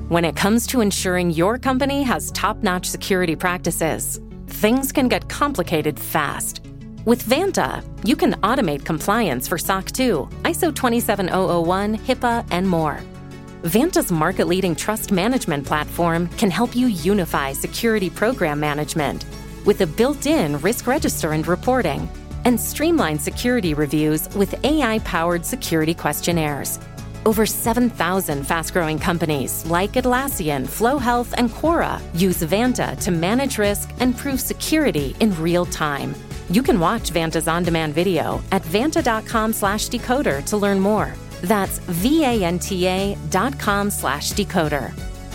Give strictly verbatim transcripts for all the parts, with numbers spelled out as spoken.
When it comes to ensuring your company has top-notch security practices, things can get complicated fast. With Vanta, you can automate compliance for S O C two, I S O twenty-seven thousand one, HIPAA, and more. Vanta's market-leading trust management platform can help you unify security program management with a built-in risk register and reporting, and streamline security reviews with A I-powered security questionnaires. Over seven thousand fast-growing companies like Atlassian, Flow Health, and Quora use Vanta to manage risk and prove security in real time. You can watch Vanta's on-demand video at vanta.com slash decoder to learn more. That's V-A-N-T-A dot com slash decoder.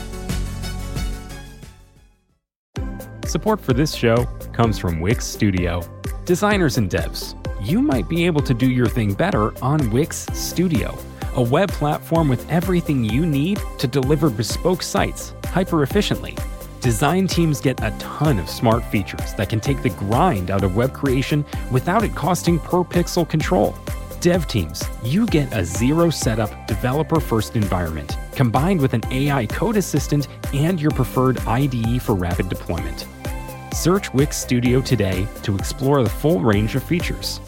Support for this show comes from Wix Studio. Designers and devs, you might be able to do your thing better on Wix Studio, a web platform with everything you need to deliver bespoke sites hyper-efficiently. Design teams get a ton of smart features that can take the grind out of web creation without it costing per pixel control. Dev teams, you get a zero setup, developer-first environment, combined with an A I code assistant and your preferred I D E for rapid deployment. Search Wix Studio today to explore the full range of features.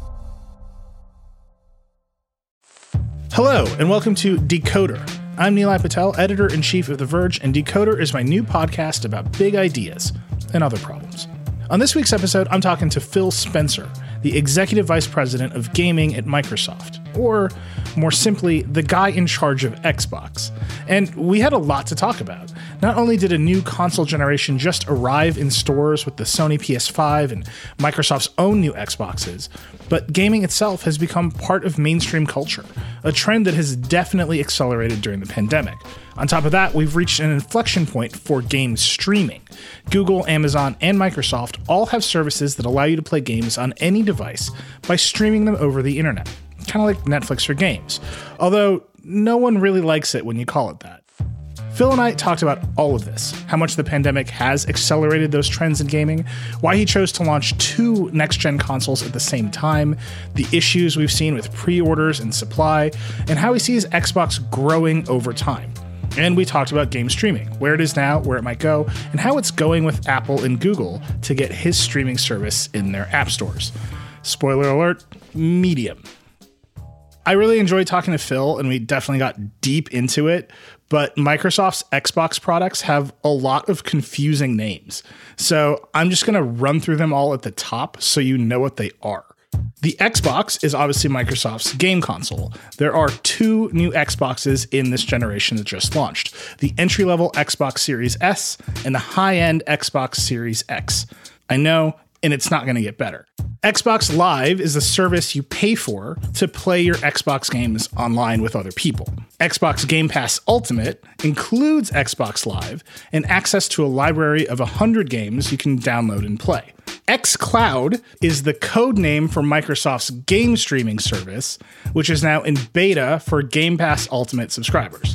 Hello, and welcome to Decoder. I'm Nilay Patel, editor-in-chief of The Verge, and Decoder is my new podcast about big ideas and other problems. On this week's episode, I'm talking to Phil Spencer, the executive vice president of gaming at Microsoft, or more simply, the guy in charge of Xbox. And we had a lot to talk about. Not only did a new console generation just arrive in stores with the Sony P S five and Microsoft's own new Xboxes, but gaming itself has become part of mainstream culture, a trend that has definitely accelerated during the pandemic. On top of that, we've reached an inflection point for game streaming. Google, Amazon, and Microsoft all have services that allow you to play games on any device by streaming them over the internet, kind of like Netflix for games, although no one really likes it when you call it that. Phil and I talked about all of this, how much the pandemic has accelerated those trends in gaming, why he chose to launch two next-gen consoles at the same time, the issues we've seen with pre-orders and supply, and how he sees Xbox growing over time. And we talked about game streaming, where it is now, where it might go, and how it's going with Apple and Google to get his streaming service in their app stores. Spoiler alert, medium. I really enjoyed talking to Phil, and we definitely got deep into it, but Microsoft's Xbox products have a lot of confusing names. So I'm just going to run through them all at the top so you know what they are. The Xbox is obviously Microsoft's game console. There are two new Xboxes in this generation that just launched, the entry-level Xbox Series S and the high-end Xbox Series X. I know, and it's not going to get better. Xbox Live is the service you pay for to play your Xbox games online with other people. Xbox Game Pass Ultimate includes Xbox Live and access to a library of one hundred games you can download and play. xCloud is the code name for Microsoft's game streaming service, which is now in beta for Game Pass Ultimate subscribers.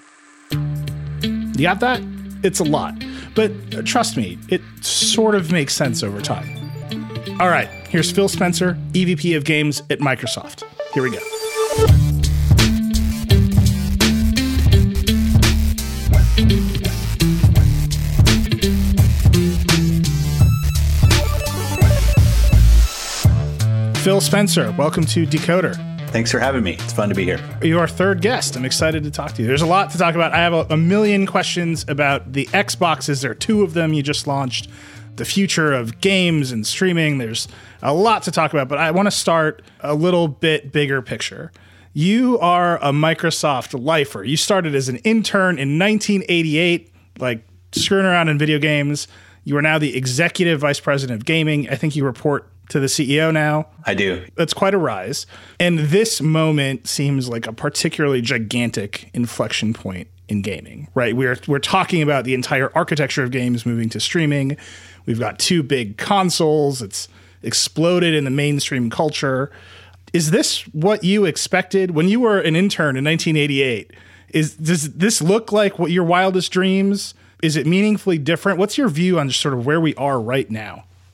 You got that? It's a lot. But uh, trust me, it sort of makes sense over time. All right, here's Phil Spencer, E V P of Games at Microsoft. Here we go. Phil Spencer, welcome to Decoder. Thanks for having me. It's fun to be here. You're our third guest. I'm excited to talk to you. There's a lot to talk about. I have a, a million questions about the Xboxes. There are two of them you just launched. The future of games and streaming. There's a lot to talk about, but I want to start a little bit bigger picture. You are a Microsoft lifer. You started as an intern in nineteen eighty-eight, like screwing around in video games. You are now the executive vice president of gaming. I think you report to the C E O now. I do. That's quite a rise. And this moment seems like a particularly gigantic inflection point in gaming, right? We're we're talking about the entire architecture of games moving to streaming. We've got two big consoles. It's exploded in the mainstream culture. Is this what you expected when you were an intern in nineteen eighty-eight? Is does this look like what your wildest dreams? Is it meaningfully different? What's your view on just sort of where we are right now?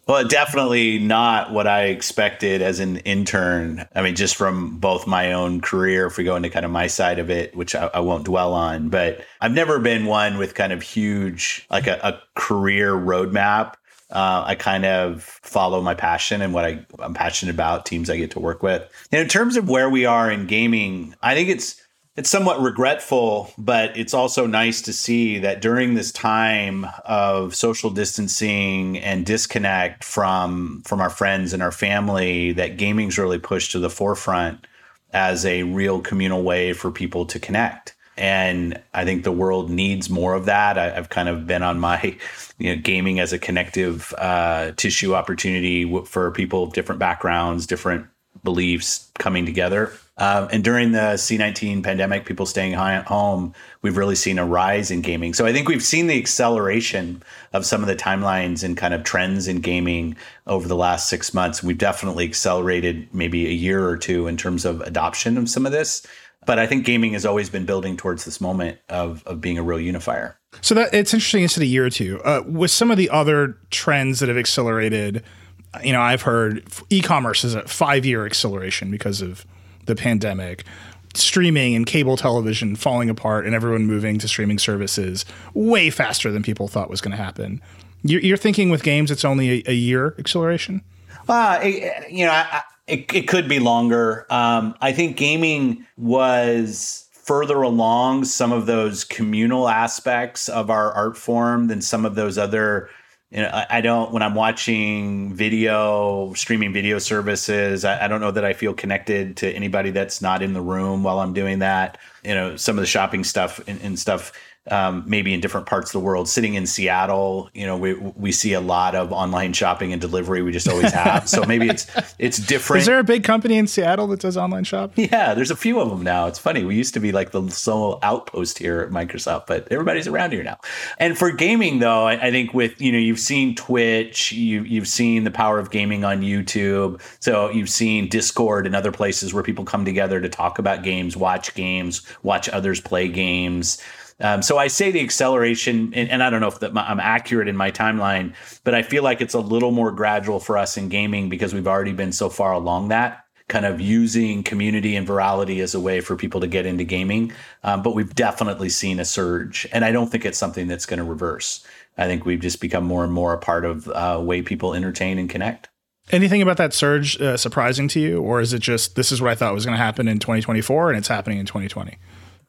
Well, definitely not what I expected as an intern. I mean, just from both my own career, if we go into kind of my side of it, which I, I won't dwell on, but I've never been one with kind of huge, like a, a career roadmap. Uh, I kind of follow my passion and what I, I'm passionate about, teams I get to work with. And in terms of where we are in gaming, I think it's It's somewhat regretful, but it's also nice to see that during this time of social distancing and disconnect from from our friends and our family, that gaming's really pushed to the forefront as a real communal way for people to connect. And I think the world needs more of that. I, I've kind of been on my, you know, gaming as a connective uh, tissue opportunity for people of different backgrounds, different beliefs coming together. Um, and during the C nineteen pandemic, people staying high at home, we've really seen a rise in gaming. So I think we've seen the acceleration of some of the timelines and kind of trends in gaming over the last six months. We've definitely accelerated maybe a year or two in terms of adoption of some of this. But I think gaming has always been building towards this moment of, of being a real unifier. So that it's interesting. You said a year or two. Uh, with some of the other trends that have accelerated, you know, I've heard e-commerce is a five-year acceleration because of the pandemic, streaming and cable television falling apart and everyone moving to streaming services way faster than people thought was going to happen. You're, you're thinking with games, it's only a, a year acceleration? Uh, it, you know, I, it, it could be longer. Um, I think gaming was further along some of those communal aspects of our art form than some of those other. You know, I don't, when I'm watching video, streaming video services, I, I don't know that I feel connected to anybody that's not in the room while I'm doing that. You know, some of the shopping stuff and, and stuff, um, maybe in different parts of the world. Sitting in Seattle, you know, we we see a lot of online shopping and delivery. We just always have. So maybe it's it's different. Is there a big company in Seattle that does online shopping? Yeah, there's a few of them now. It's funny. We used to be like the sole outpost here at Microsoft, but everybody's around here now. And for gaming, though, I, I think with, you know, you've seen Twitch, you, you've seen the power of gaming on YouTube. So you've seen Discord and other places where people come together to talk about games, watch games, watch others play games. Um, so I say the acceleration, and, and I don't know if that I'm accurate in my timeline, but I feel like it's a little more gradual for us in gaming because we've already been so far along that, kind of using community and virality as a way for people to get into gaming. Um, but we've definitely seen a surge, and I don't think it's something that's going to reverse. I think we've just become more and more a part of the uh, way people entertain and connect. Anything about that surge uh, surprising to you, or is it just this is what I thought was going to happen in twenty twenty-four and it's happening in twenty twenty?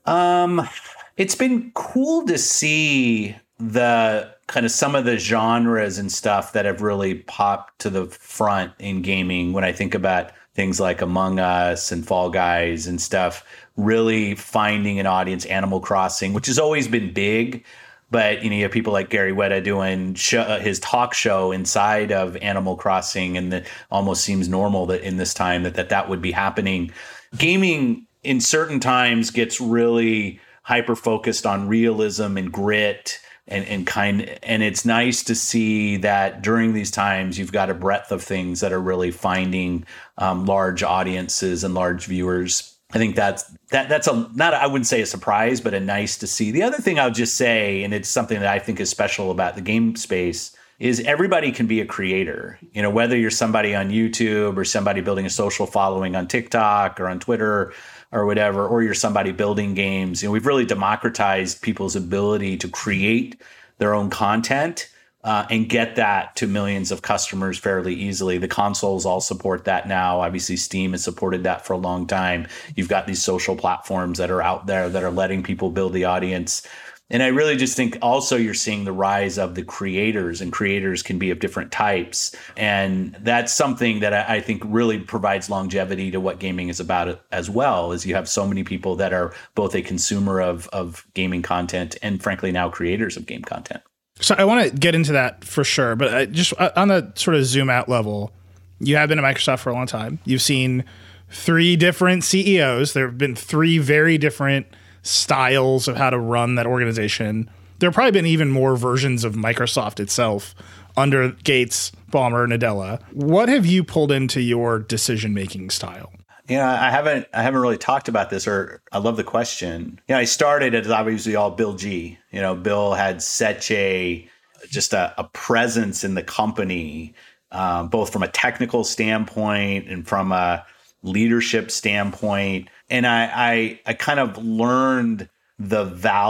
Um. It's been cool to see the kind of some of the genres and stuff that have really popped to the front in gaming. When I think about things like Among Us and Fall Guys and stuff, really finding an audience. Animal Crossing, which has always been big, but you know, you have people like Gary Whitta doing show, his talk show inside of Animal Crossing, and it almost seems normal that in this time that that, that would be happening. Gaming in certain times gets really hyper focused on realism and grit and, and kind. And it's nice to see that during these times, you've got a breadth of things that are really finding um, large audiences and large viewers. I think that's that that's a not I wouldn't say a surprise, but a nice to see. The other thing I'll just say, and it's something that I think is special about the game space, is everybody can be a creator. You know, whether you're somebody on YouTube or somebody building a social following on TikTok or on Twitter or whatever, or you're somebody building games. You know, we've really democratized people's ability to create their own content uh, and get that to millions of customers fairly easily. The consoles all support that now. Obviously, Steam has supported that for a long time. You've got these social platforms that are out there that are letting people build the audience. And I really just think also you're seeing the rise of the creators, and creators can be of different types. And that's something that I think really provides longevity to what gaming is about as well, is you have so many people that are both a consumer of, of gaming content and frankly now creators of game content. So I want to get into that for sure, but I just on the sort of zoom out level, you have been at Microsoft for a long time. You've seen three different C E Os. There have been three very different styles of how to run that organization. There have probably been even more versions of Microsoft itself under Gates, Ballmer, Nadella. What have you pulled into your decision-making style? You know, I haven't I haven't really talked about this, or I love the question. You know, I started as obviously all Bill G. You know, Bill had such a just a, a presence in the company um, both from a technical standpoint and from a leadership standpoint. And I, I, I kind of learned the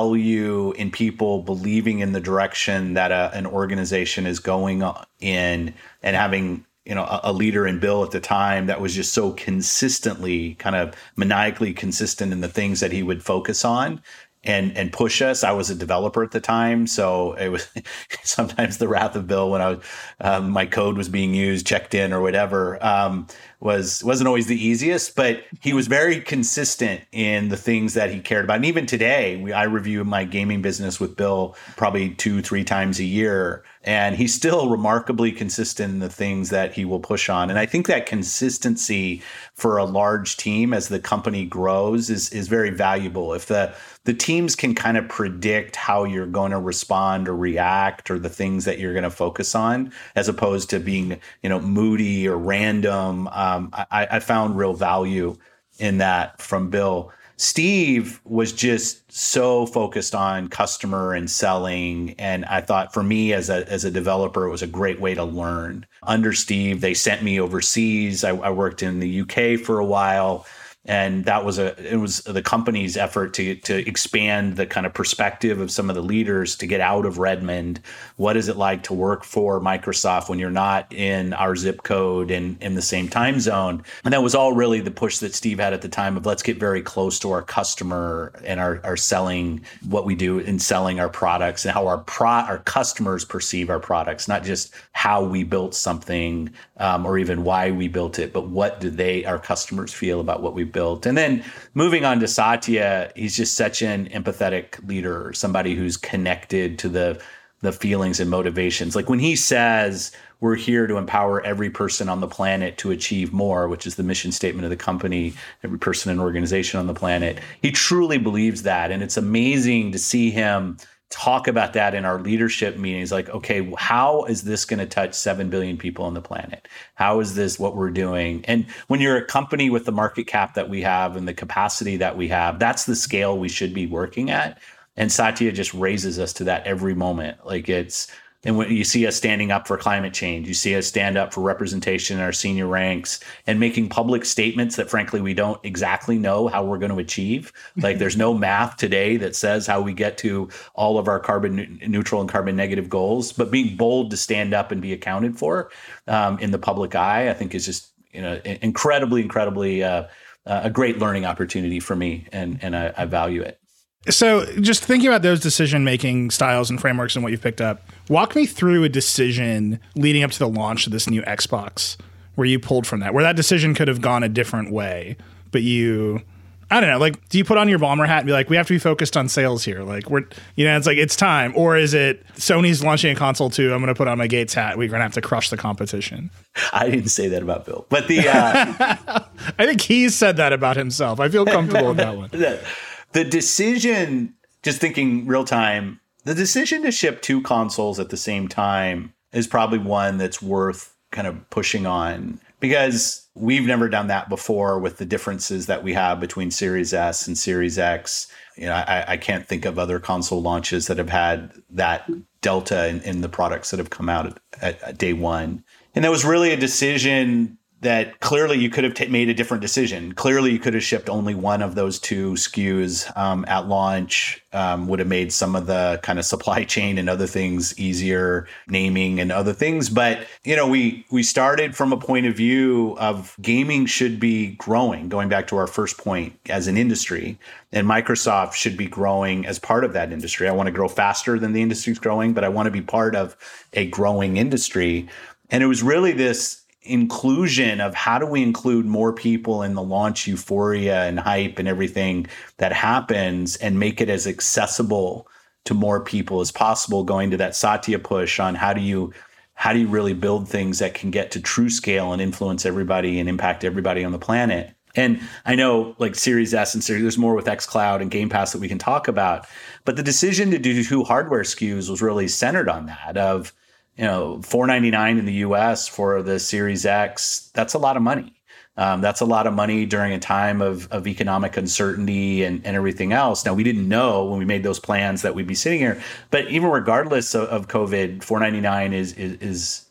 value in people believing in the direction that a, an organization is going in, and having, you know, a, a leader in Bill at the time that was just so consistently, kind of maniacally consistent in the things that he would focus on and and push us. I was a developer at the time, so it was sometimes the wrath of Bill when I was um, my code was being used, checked in, or whatever. Um, was wasn't always the easiest, but he was very consistent in the things that he cared about. And even today, we, I review my gaming business with Bill probably two, three times a year, and he's still remarkably consistent in the things that he will push on. And I think that consistency for a large team as the company grows is is very valuable. If the the teams can kind of predict how you're going to respond or react, or the things that you're going to focus on, as opposed to being, you know, moody or random. Um, I, I found real value in that from Bill. Steve was just so focused on customer and selling. And I thought for me as a as a developer, it was a great way to learn. Under Steve, they sent me overseas. I, I worked in the U K for a while. And that was a it was the company's effort to to expand the kind of perspective of some of the leaders to get out of Redmond. What is it like to work for Microsoft when you're not in our zip code and in the same time zone? And that was all really the push that Steve had at the time of let's get very close to our customer and our, our selling, what we do in selling our products, and how our pro our customers perceive our products, not just how we built something um, or even why we built it, but what do they, our customers, feel about what we built. And then moving on to Satya, he's just such an empathetic leader, somebody who's connected to the the feelings and motivations. Like when he says, we're here to empower every person on the planet to achieve more, which is the mission statement of the company, every person and organization on the planet, he truly believes that. And it's amazing to see him talk about that in our leadership meetings. Like, okay, how is this going to touch seven billion people on the planet? How is this what we're doing? And when you're a company with the market cap that we have and the capacity that we have, that's the scale we should be working at. And Satya just raises us to that every moment. Like it's, and when you see us standing up for climate change, you see us stand up for representation in our senior ranks and making public statements that, frankly, we don't exactly know how we're going to achieve. Like there's no math today that says how we get to all of our carbon neutral and carbon negative goals, but being bold to stand up and be accounted for um, in the public eye, I think is just, you know, incredibly, incredibly uh, uh, a great learning opportunity for me. And, and I, I value it. So just thinking about those decision-making styles and frameworks and what you've picked up, walk me through a decision leading up to the launch of this new Xbox where you pulled from that, where that decision could have gone a different way, but you, I don't know, like, do you put on your bomber hat and be like, we have to be focused on sales here? Like, we're, you know, it's like, it's time. Or is it Sony's launching a console too, I'm going to put on my Gates hat, we're going to have to crush the competition? I didn't say that about Bill, but the... Uh, I think he's said that about himself. I feel comfortable with that one. The decision, just thinking real time, the decision to ship two consoles at the same time is probably one that's worth kind of pushing on, because we've never done that before with the differences that we have between Series S and Series X. You know, I, I can't think of other console launches that have had that delta in, in the products that have come out at, at, at day one. And that was really a decision that clearly you could have t- made a different decision. Clearly you could have shipped only one of those two S K Us um, at launch, um, would have made some of the kind of supply chain and other things easier, naming and other things. But, you know, we we started from a point of view of gaming should be growing, going back to our first point as an industry, and Microsoft should be growing as part of that industry. I want to grow faster than the industry's growing, but I want to be part of a growing industry. And it was really this inclusion of how do we include more people in the launch euphoria and hype and everything that happens and make it as accessible to more people as possible, going to that Satya push on how do you how do you really build things that can get to true scale and influence everybody and impact everybody on the planet. And I know like Series S and Series, there's more with xCloud and Game Pass that we can talk about, but the decision to do two hardware S K Us was really centered on that of, you know, four ninety-nine in the U S for the Series X, that's a lot of money. Um, that's a lot of money during a time of, of economic uncertainty and, and everything else. Now, we didn't know when we made those plans that we'd be sitting here, but even regardless of, of COVID, four ninety-nine is, is, is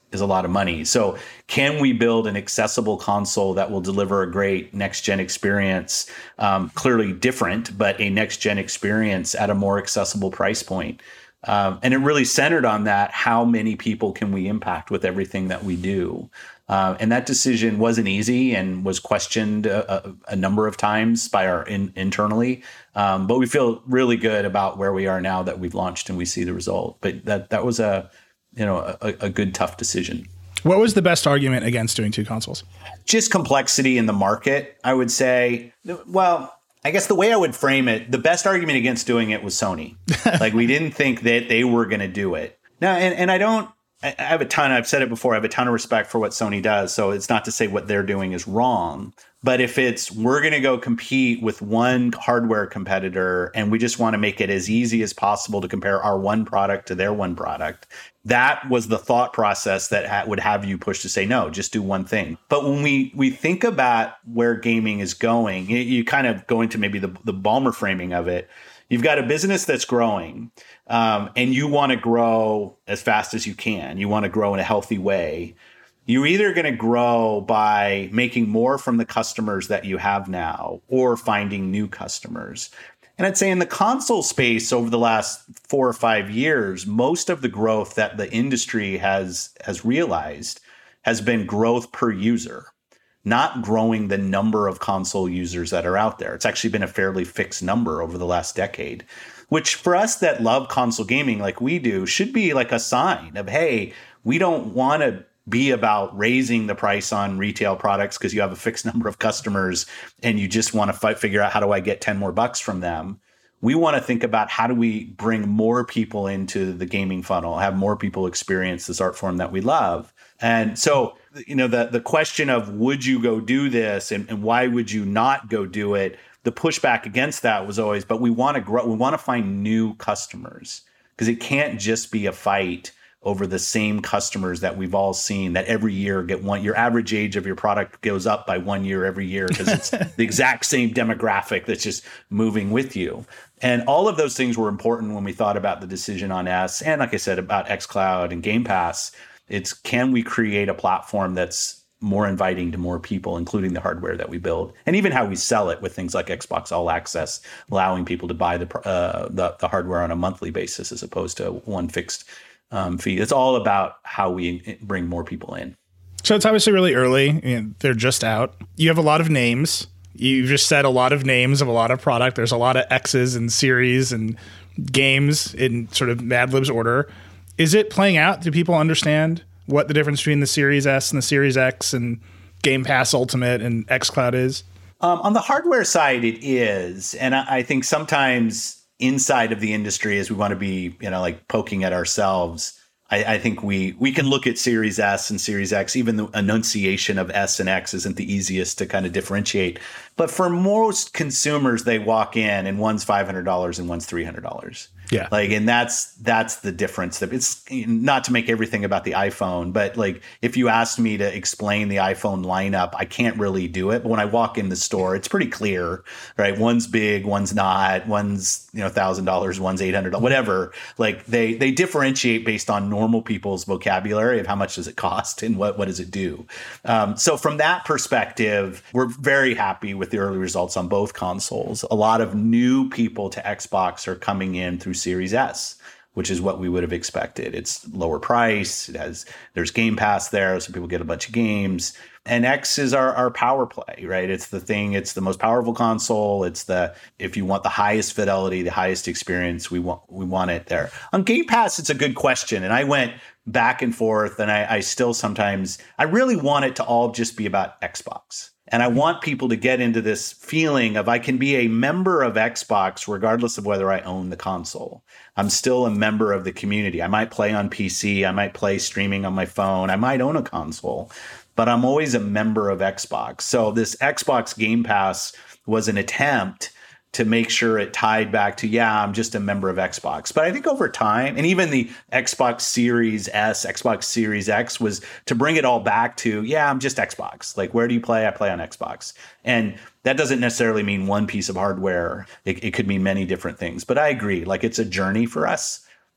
is a lot of money. So can we build an accessible console that will deliver a great next-gen experience, um, clearly different, but a next-gen experience at a more accessible price point? Um, and it really centered on that. How many people can we impact with everything that we do? Uh, and that decision wasn't easy and was questioned a, a, a number of times by our in, internally. Um, but we feel really good about where we are now that we've launched and we see the result. But that that was a you know a, a good tough decision. What was the best argument against doing two consoles? Just complexity in the market, I would say. Well, I guess the way I would frame it, the best argument against doing it was Sony. Like, we didn't think that they were going to do it. Now, and, and I don't, I have a ton, I've said it before, I have a ton of respect for what Sony does. So it's not to say what they're doing is wrong. But if it's, we're going to go compete with one hardware competitor and we just want to make it as easy as possible to compare our one product to their one product, that was the thought process that ha- would have you push to say, no, just do one thing. But when we we think about where gaming is going, you, you kind of go into maybe the, the Ballmer framing of it. You've got a business that's growing um, and you want to grow as fast as you can. You want to grow in a healthy way. You're either going to grow by making more from the customers that you have now or finding new customers. And I'd say in the console space over the last four or five years, most of the growth that the industry has has realized has been growth per user, not growing the number of console users that are out there. It's actually been a fairly fixed number over the last decade, which for us that love console gaming like we do should be like a sign of, hey, we don't want to be about raising the price on retail products because you have a fixed number of customers and you just want to fight, figure out how do I get ten more bucks from them. We want to think about how do we bring more people into the gaming funnel, have more people experience this art form that we love. And so, you know, the, the question of would you go do this and, and why would you not go do it? The pushback against that was always, but we want to grow, we want to find new customers because it can't just be a fight over the same customers that we've all seen that every year get one. Your average age of your product goes up by one year every year because it's the exact same demographic that's just moving with you. And all of those things were important when we thought about the decision on S. And like I said, about xCloud and Game Pass, it's can we create a platform that's more inviting to more people, including the hardware that we build and even how we sell it with things like Xbox All Access, allowing people to buy the uh, the, the hardware on a monthly basis as opposed to one fixed Um, fee. It's all about how we bring more people in. So it's obviously really early. You know, they're just out. You have a lot of names. You just said a lot of names of a lot of product. There's a lot of X's and series and games in sort of Mad Lib's order. Is it playing out? Do people understand what the difference between the Series S and the Series X and Game Pass Ultimate and xCloud is? Um, on the hardware side, it is. And I, I think sometimes inside of the industry, as we want to be, you know, like poking at ourselves, I, I think we we can look at Series S and Series X. Even the enunciation of S and X isn't the easiest to kind of differentiate. But for most consumers, they walk in and one's five hundred dollars and one's three hundred dollars. Yeah. Like, and that's that's the difference. It's not to make everything about the iPhone, but like if you asked me to explain the iPhone lineup, I can't really do it. But when I walk in the store, it's pretty clear, right? One's big, one's not, one's, you know, one thousand dollars, one's eight hundred dollars, whatever. Like they they differentiate based on normal people's vocabulary of how much does it cost and what, what does it do. Um, so from that perspective, we're very happy with the early results on both consoles. A lot of new people to Xbox are coming in through Series S, which is what we would have expected. It's lower price. It has there's Game Pass there, so people get a bunch of games. And X is our, our power play, right? It's the thing. It's the most powerful console. It's the if you want the highest fidelity, the highest experience, we want we want it there. On Game Pass, it's a good question, and I went back and forth, and I, I still sometimes I really want it to all just be about Xbox. And I want people to get into this feeling of I can be a member of Xbox regardless of whether I own the console. I'm still a member of the community. I might play on P C. I might play streaming on my phone. I might own a console, but I'm always a member of Xbox. So this Xbox Game Pass was an attempt to make sure it tied back to, yeah, I'm just a member of Xbox. But I think over time, and even the Xbox Series S, Xbox Series X was to bring it all back to, yeah, I'm just Xbox. Like, where do you play? I play on Xbox. And that doesn't necessarily mean one piece of hardware. It, it could mean many different things. But I agree. Like, it's a journey for us.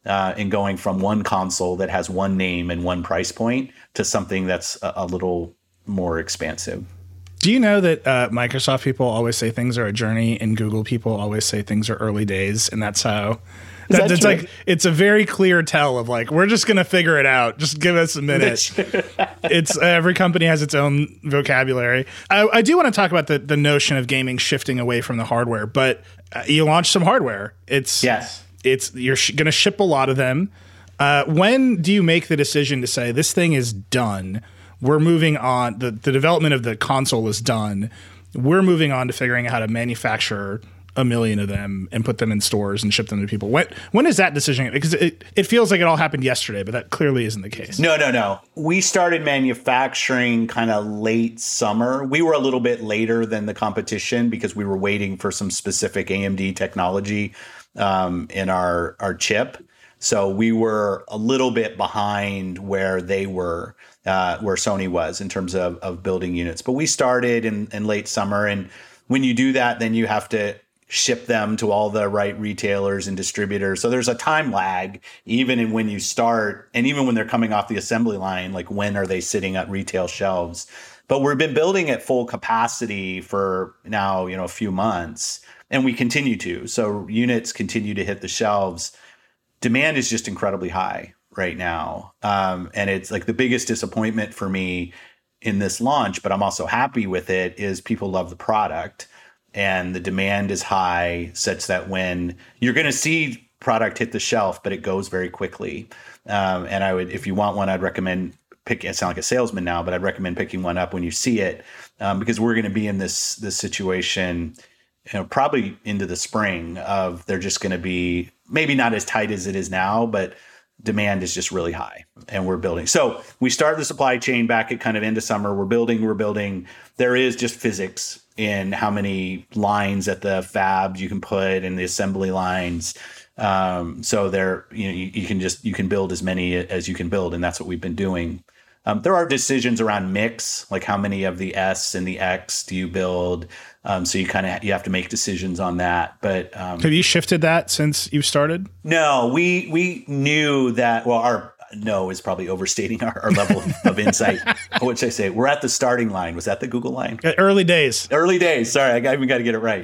uh, in going from one console that has one name and one price point to something that's a, a little more expansive. Do you know that uh, Microsoft people always say things are a journey, and Google people always say things are early days, and that's how. That, that it's true? Like it's a very clear tell of like we're just gonna figure it out. Just give us a minute. It's every company has its own vocabulary. I, I do want to talk about the the notion of gaming shifting away from the hardware, but uh, you launched some hardware. It's yes. It's you're sh- gonna ship a lot of them. Uh, when do you make the decision to say this thing is done? We're moving on. The, the development of the console is done. We're moving on to figuring out how to manufacture a million of them and put them in stores and ship them to people. When, when is that decision? Because it, it feels like it all happened yesterday, but that clearly isn't the case. No, no, no. We started manufacturing kind of late summer. We were a little bit later than the competition because we were waiting for some specific A M D technology um, in our, our chip. So we were a little bit behind where they were. Uh, where Sony was in terms of, of building units. But we started in, in late summer. And when you do that, then you have to ship them to all the right retailers and distributors. So there's a time lag, even in when you start, and even when they're coming off the assembly line, like when are they sitting at retail shelves? But we've been building at full capacity for now, you know, a few months, and we continue to. So units continue to hit the shelves. Demand is just incredibly high right now. Um, and it's like the biggest disappointment for me in this launch, but I'm also happy with it, is people love the product and the demand is high such that when you're going to see product hit the shelf, but it goes very quickly. Um, and I would, if you want one, I'd recommend pick, I sound like a salesman now, but I'd recommend picking one up when you see it, um, because we're going to be in this, this situation, you know, probably into the spring of they're just going to be maybe not as tight as it is now, but demand is just really high and we're building. So we started the supply chain back at kind of end of summer. We're building, we're building. There is just physics in how many lines at the fabs you can put in the assembly lines. Um, so there, you know, you, you can just, you can build as many as you can build. And that's what we've been doing. Um, there are decisions around mix, like how many of the S and the X do you build? Um, so you kind of you have to make decisions on that. But um, have you shifted that since you started? No, we we knew that. Well, our no is probably overstating our, our level of insight. What should I say? We're at the starting line. Was that the Google line? Early days. Early days. Sorry, I got, even got to get it right.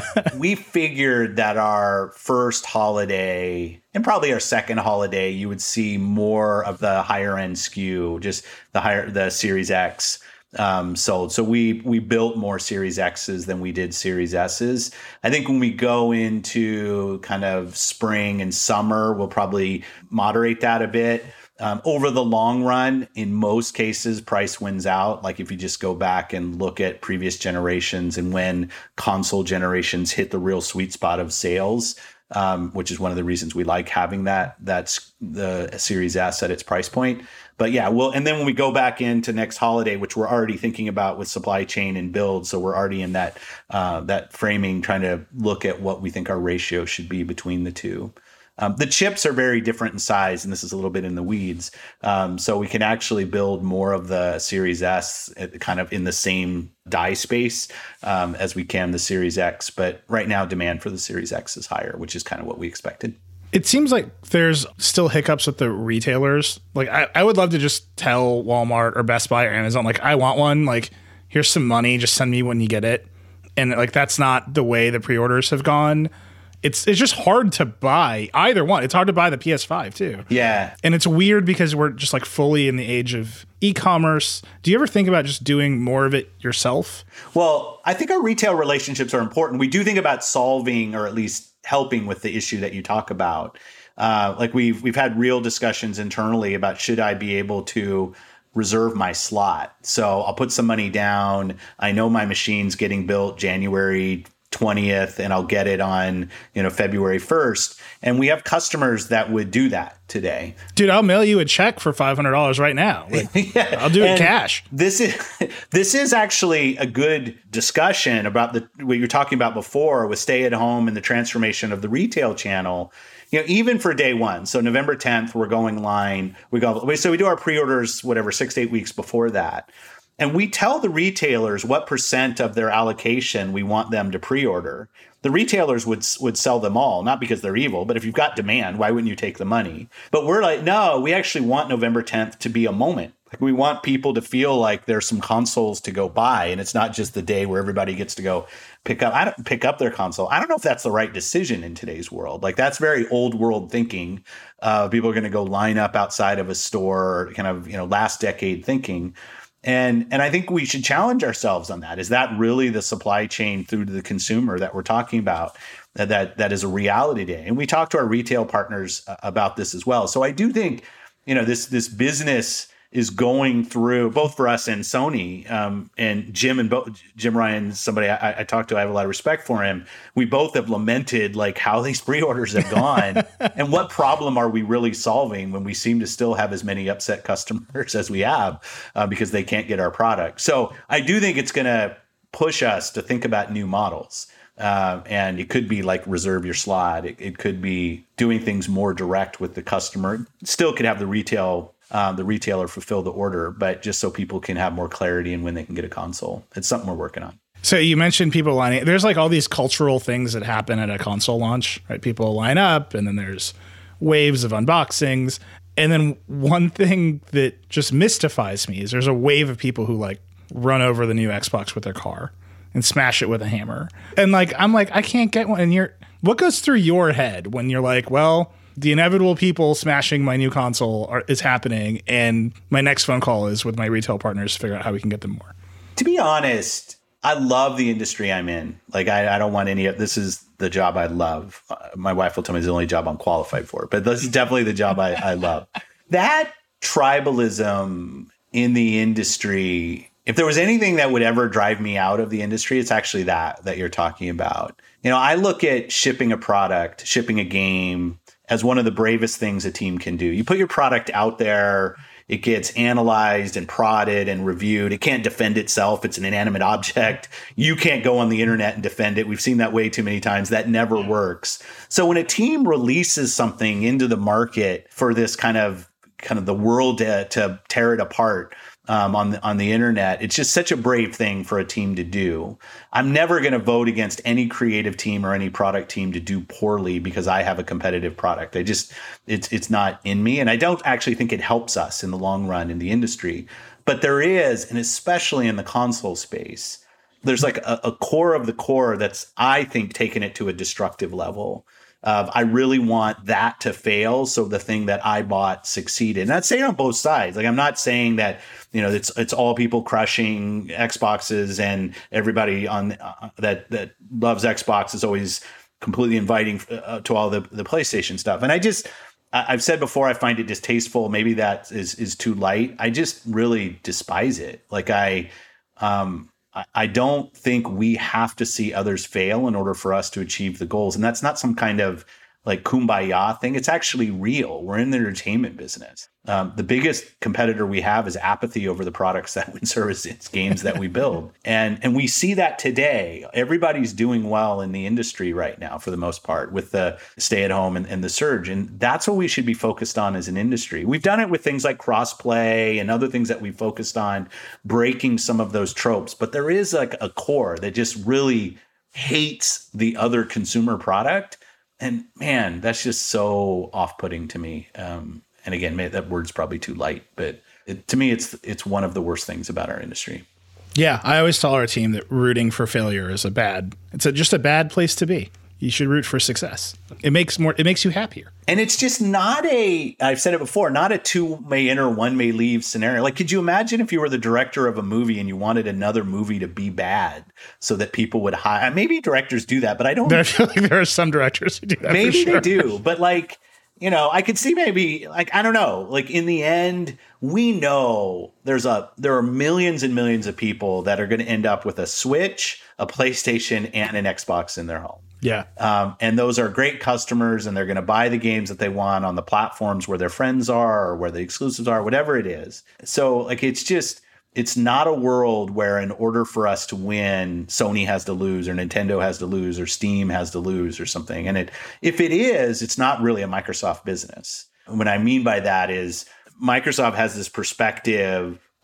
We figured that our first holiday and probably our second holiday, you would see more of the higher end S K U, just the higher the Series X. Um, sold. So we we built more Series X's than we did Series S's. I think when we go into kind of spring and summer, we'll probably moderate that a bit. Um, over the long run, in most cases, price wins out. Like if you just go back and look at previous generations and when console generations hit the real sweet spot of sales, um, which is one of the reasons we like having that, that's the Series S at its price point. But yeah, well, and then when we go back into next holiday, which we're already thinking about with supply chain and build, so we're already in that uh, that framing, trying to look at what we think our ratio should be between the two. Um, the chips are very different in size, and this is a little bit in the weeds. Um, so we can actually build more of the Series S at, kind of in the same die space um, as we can the Series X. But right now, demand for the Series X is higher, which is kind of what we expected. It seems like there's still hiccups with the retailers. Like I, I would love to just tell Walmart or Best Buy or Amazon, like, I want one, like, here's some money, just send me when you get it. And like, that's not the way the pre-orders have gone. It's it's just hard to buy either one. It's hard to buy the P S five too. Yeah. And it's weird because we're just like fully in the age of e-commerce. Do you ever think about just doing more of it yourself? Well, I think our retail relationships are important. We do think about solving, or at least helping with the issue that you talk about. Uh, like we've we've had real discussions internally about, should I be able to reserve my slot? So I'll put some money down. I know my machine's getting built January twentieth and I'll get it on, you know, February first. And we have customers that would do that today. Dude, I'll mail you a check for five hundred dollars right now. Like, yeah. I'll do it and cash. This is this is actually a good discussion about the what you're talking about before with stay at home and the transformation of the retail channel. You know, even for day one. So November tenth, we're going line. We go so we do our pre-orders, whatever, six to eight weeks before that. And we tell the retailers what percent of their allocation we want them to pre-order. The retailers would would sell them all, not because they're evil, but if you've got demand, why wouldn't you take the money? But we're like, no, we actually want November tenth to be a moment. Like, we want people to feel like there's some consoles to go buy, and it's not just the day where everybody gets to go pick up I don't pick up their console. I don't know if that's the right decision in today's world. Like, that's very old world thinking. Uh, people are going to go line up outside of a store, kind of, you know, last decade thinking. And and I think we should challenge ourselves on that. Is that really the supply chain through to the consumer that we're talking about? That that, that is a reality today. And we talk to our retail partners uh, about this as well. So I do think, you know, this this business is going through, both for us and Sony, um, and Jim and Bo- Jim Ryan, somebody I, I talked to, I have a lot of respect for him. We both have lamented like how these pre-orders have gone and what problem are we really solving when we seem to still have as many upset customers as we have uh, because they can't get our product. So I do think it's going to push us to think about new models. Uh, and it could be like reserve your slot. It, it could be doing things more direct with the customer. Still could have the retail Um, the retailer fulfill the order, but just so people can have more clarity in when they can get a console. It's something we're working on. So you mentioned people lining. There's like all these cultural things that happen at a console launch, right? People line up, and then there's waves of unboxings. And then one thing that just mystifies me is there's a wave of people who like run over the new Xbox with their car and smash it with a hammer. And like, I'm like, I can't get one. And you're, what goes through your head when you're like, well, the inevitable people smashing my new console are, is happening, and my next phone call is with my retail partners to figure out how we can get them more? To be honest, I love the industry I'm in. Like, I, I don't want any of this. Is the job I love. Uh, my wife will tell me it's the only job I'm qualified for, but this is definitely the job I, I love. That tribalism in the industry, if there was anything that would ever drive me out of the industry, it's actually that that you're talking about. You know, I look at shipping a product, shipping a game, as one of the bravest things a team can do. You put your product out there, it gets analyzed and prodded and reviewed. It can't defend itself. It's an inanimate object. You can't go on the internet and defend it. We've seen that way too many times. That never works. So when a team releases something into the market for this kind of kind of the world to, to tear it apart, Um, on the on the internet, it's just such a brave thing for a team to do. I'm never going to vote against any creative team or any product team to do poorly because I have a competitive product. I just it's it's not in me, and I don't actually think it helps us in the long run in the industry. But there is, and especially in the console space, there's like a, a core of the core that's, I think, taken it to a destructive level. Uh, I really want that to fail so the thing that I bought succeeded. And that's saying on both sides. Like, I'm not saying that, you know, it's it's all people crushing Xboxes and everybody on uh, that that loves Xbox is always completely inviting uh, to all the, the PlayStation stuff. And I just, I, I've said before, I find it distasteful. Maybe that is is too light. I just really despise it. Like I, um, I don't think we have to see others fail in order for us to achieve the goals. And that's not some kind of like kumbaya thing. It's actually real. We're in the entertainment business. Um, the biggest competitor we have is apathy over the products that we service, it's games that we build. And and we see that today. Everybody's doing well in the industry right now, for the most part, with the stay at home and, and the surge. And that's what we should be focused on as an industry. We've done it with things like crossplay and other things that we focused on, breaking some of those tropes. But there is like a core that just really hates the other consumer product. And man, that's just so off-putting to me. Um, and again, that word's probably too light, but it, to me, it's it's one of the worst things about our industry. Yeah, I always tell our team that rooting for failure is a bad. It's a, just a bad place to be. You should root for success. It makes more. It makes you happier. And it's just not a. I've said it before. Not a two may enter, one may leave scenario. Like, could you imagine if you were the director of a movie and you wanted another movie to be bad so that people would hire? Maybe directors do that, but I don't. I feel like there are some directors who do that. Maybe for sure. they do, but like, you know, I could see maybe like I don't know. Like in the end, we know there's a there are millions and millions of people that are going to end up with a Switch, a PlayStation, and an Xbox in their home. Yeah. Um, and those are great customers, and they're going to buy the games that they want on the platforms where their friends are or where the exclusives are, whatever it is. So like, it's just, it's not a world where in order for us to win, Sony has to lose or Nintendo has to lose or Steam has to lose or something. And it, if it is, it's not really a Microsoft business. What I mean by that is Microsoft has this perspective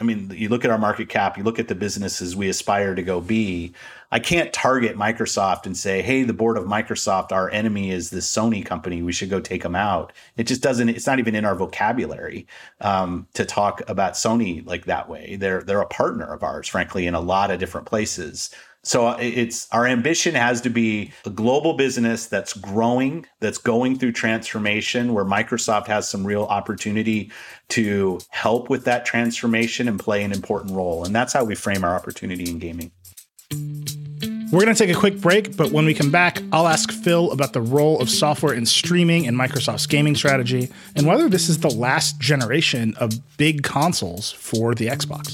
I mean, you look at our market cap, you look at the businesses we aspire to go be. I can't target Microsoft and say, hey, the board of Microsoft, our enemy is this Sony company. We should go take them out. It just doesn't, it's not even in our vocabulary um, to talk about Sony like that way. They're, they're a partner of ours, frankly, in a lot of different places. So it's our ambition has to be a global business that's growing, that's going through transformation, where Microsoft has some real opportunity to help with that transformation and play an important role. And that's how we frame our opportunity in gaming. We're going to take a quick break, but when we come back, I'll ask Phil about the role of software in streaming in Microsoft's gaming strategy and whether this is the last generation of big consoles for the Xbox.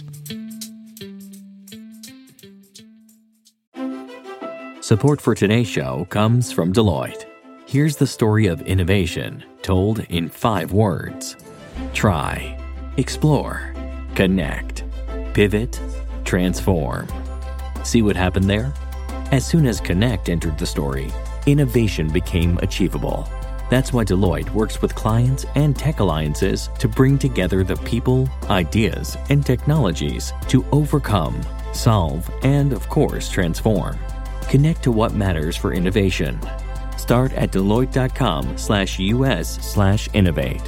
Support for today's show comes from Deloitte. Here's the story of innovation told in five words. Try, explore, connect, pivot, transform. See what happened there? As soon as connect entered the story, innovation became achievable. That's why Deloitte works with clients and tech alliances to bring together the people, ideas, and technologies to overcome, solve, and of course, transform. Connect to what matters for innovation. Start at Deloitte.com slash US slash innovate.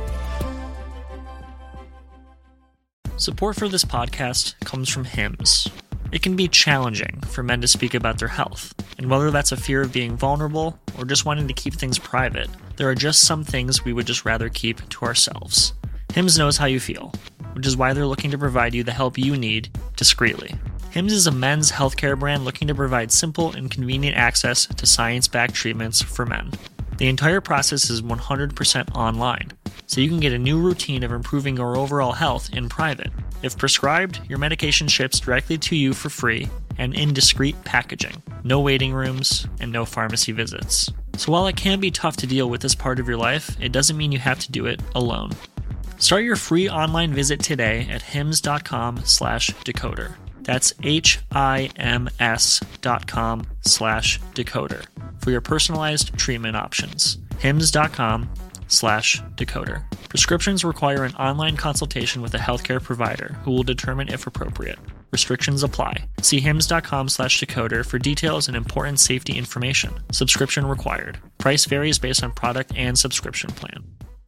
Support for this podcast comes from Hims. It can be challenging for men to speak about their health, and whether that's a fear of being vulnerable or just wanting to keep things private, there are just some things we would just rather keep to ourselves. Hims knows how you feel, which is why they're looking to provide you the help you need discreetly. Hims is a men's healthcare brand looking to provide simple and convenient access to science-backed treatments for men. The entire process is one hundred percent online, so you can get a new routine of improving your overall health in private. If prescribed, your medication ships directly to you for free and in discreet packaging. No waiting rooms and no pharmacy visits. So while it can be tough to deal with this part of your life, it doesn't mean you have to do it alone. Start your free online visit today at hims.com slash decoder. That's H-I-M-S dot com slash decoder for your personalized treatment options. Hims.com slash decoder. Prescriptions require an online consultation with a healthcare provider who will determine if appropriate. Restrictions apply. See hims.com slash decoder for details and important safety information. Subscription required. Price varies based on product and subscription plan.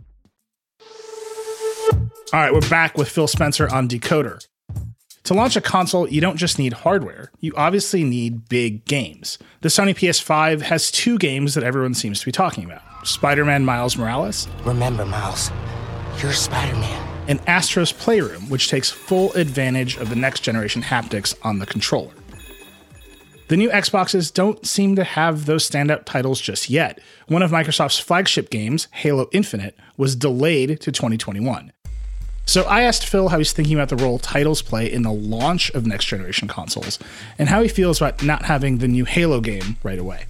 All right, we're back with Phil Spencer on Decoder. To launch a console, you don't just need hardware. You obviously need big games. The Sony P S five has two games that everyone seems to be talking about. Spider-Man Miles Morales. Remember, Miles, you're Spider-Man. And Astro's Playroom, which takes full advantage of the next-generation haptics on the controller. The new Xboxes don't seem to have those standout titles just yet. One of Microsoft's flagship games, Halo Infinite, was delayed to twenty twenty-one. So I asked Phil how he's thinking about the role titles play in the launch of next-generation consoles, and how he feels about not having the new Halo game right away.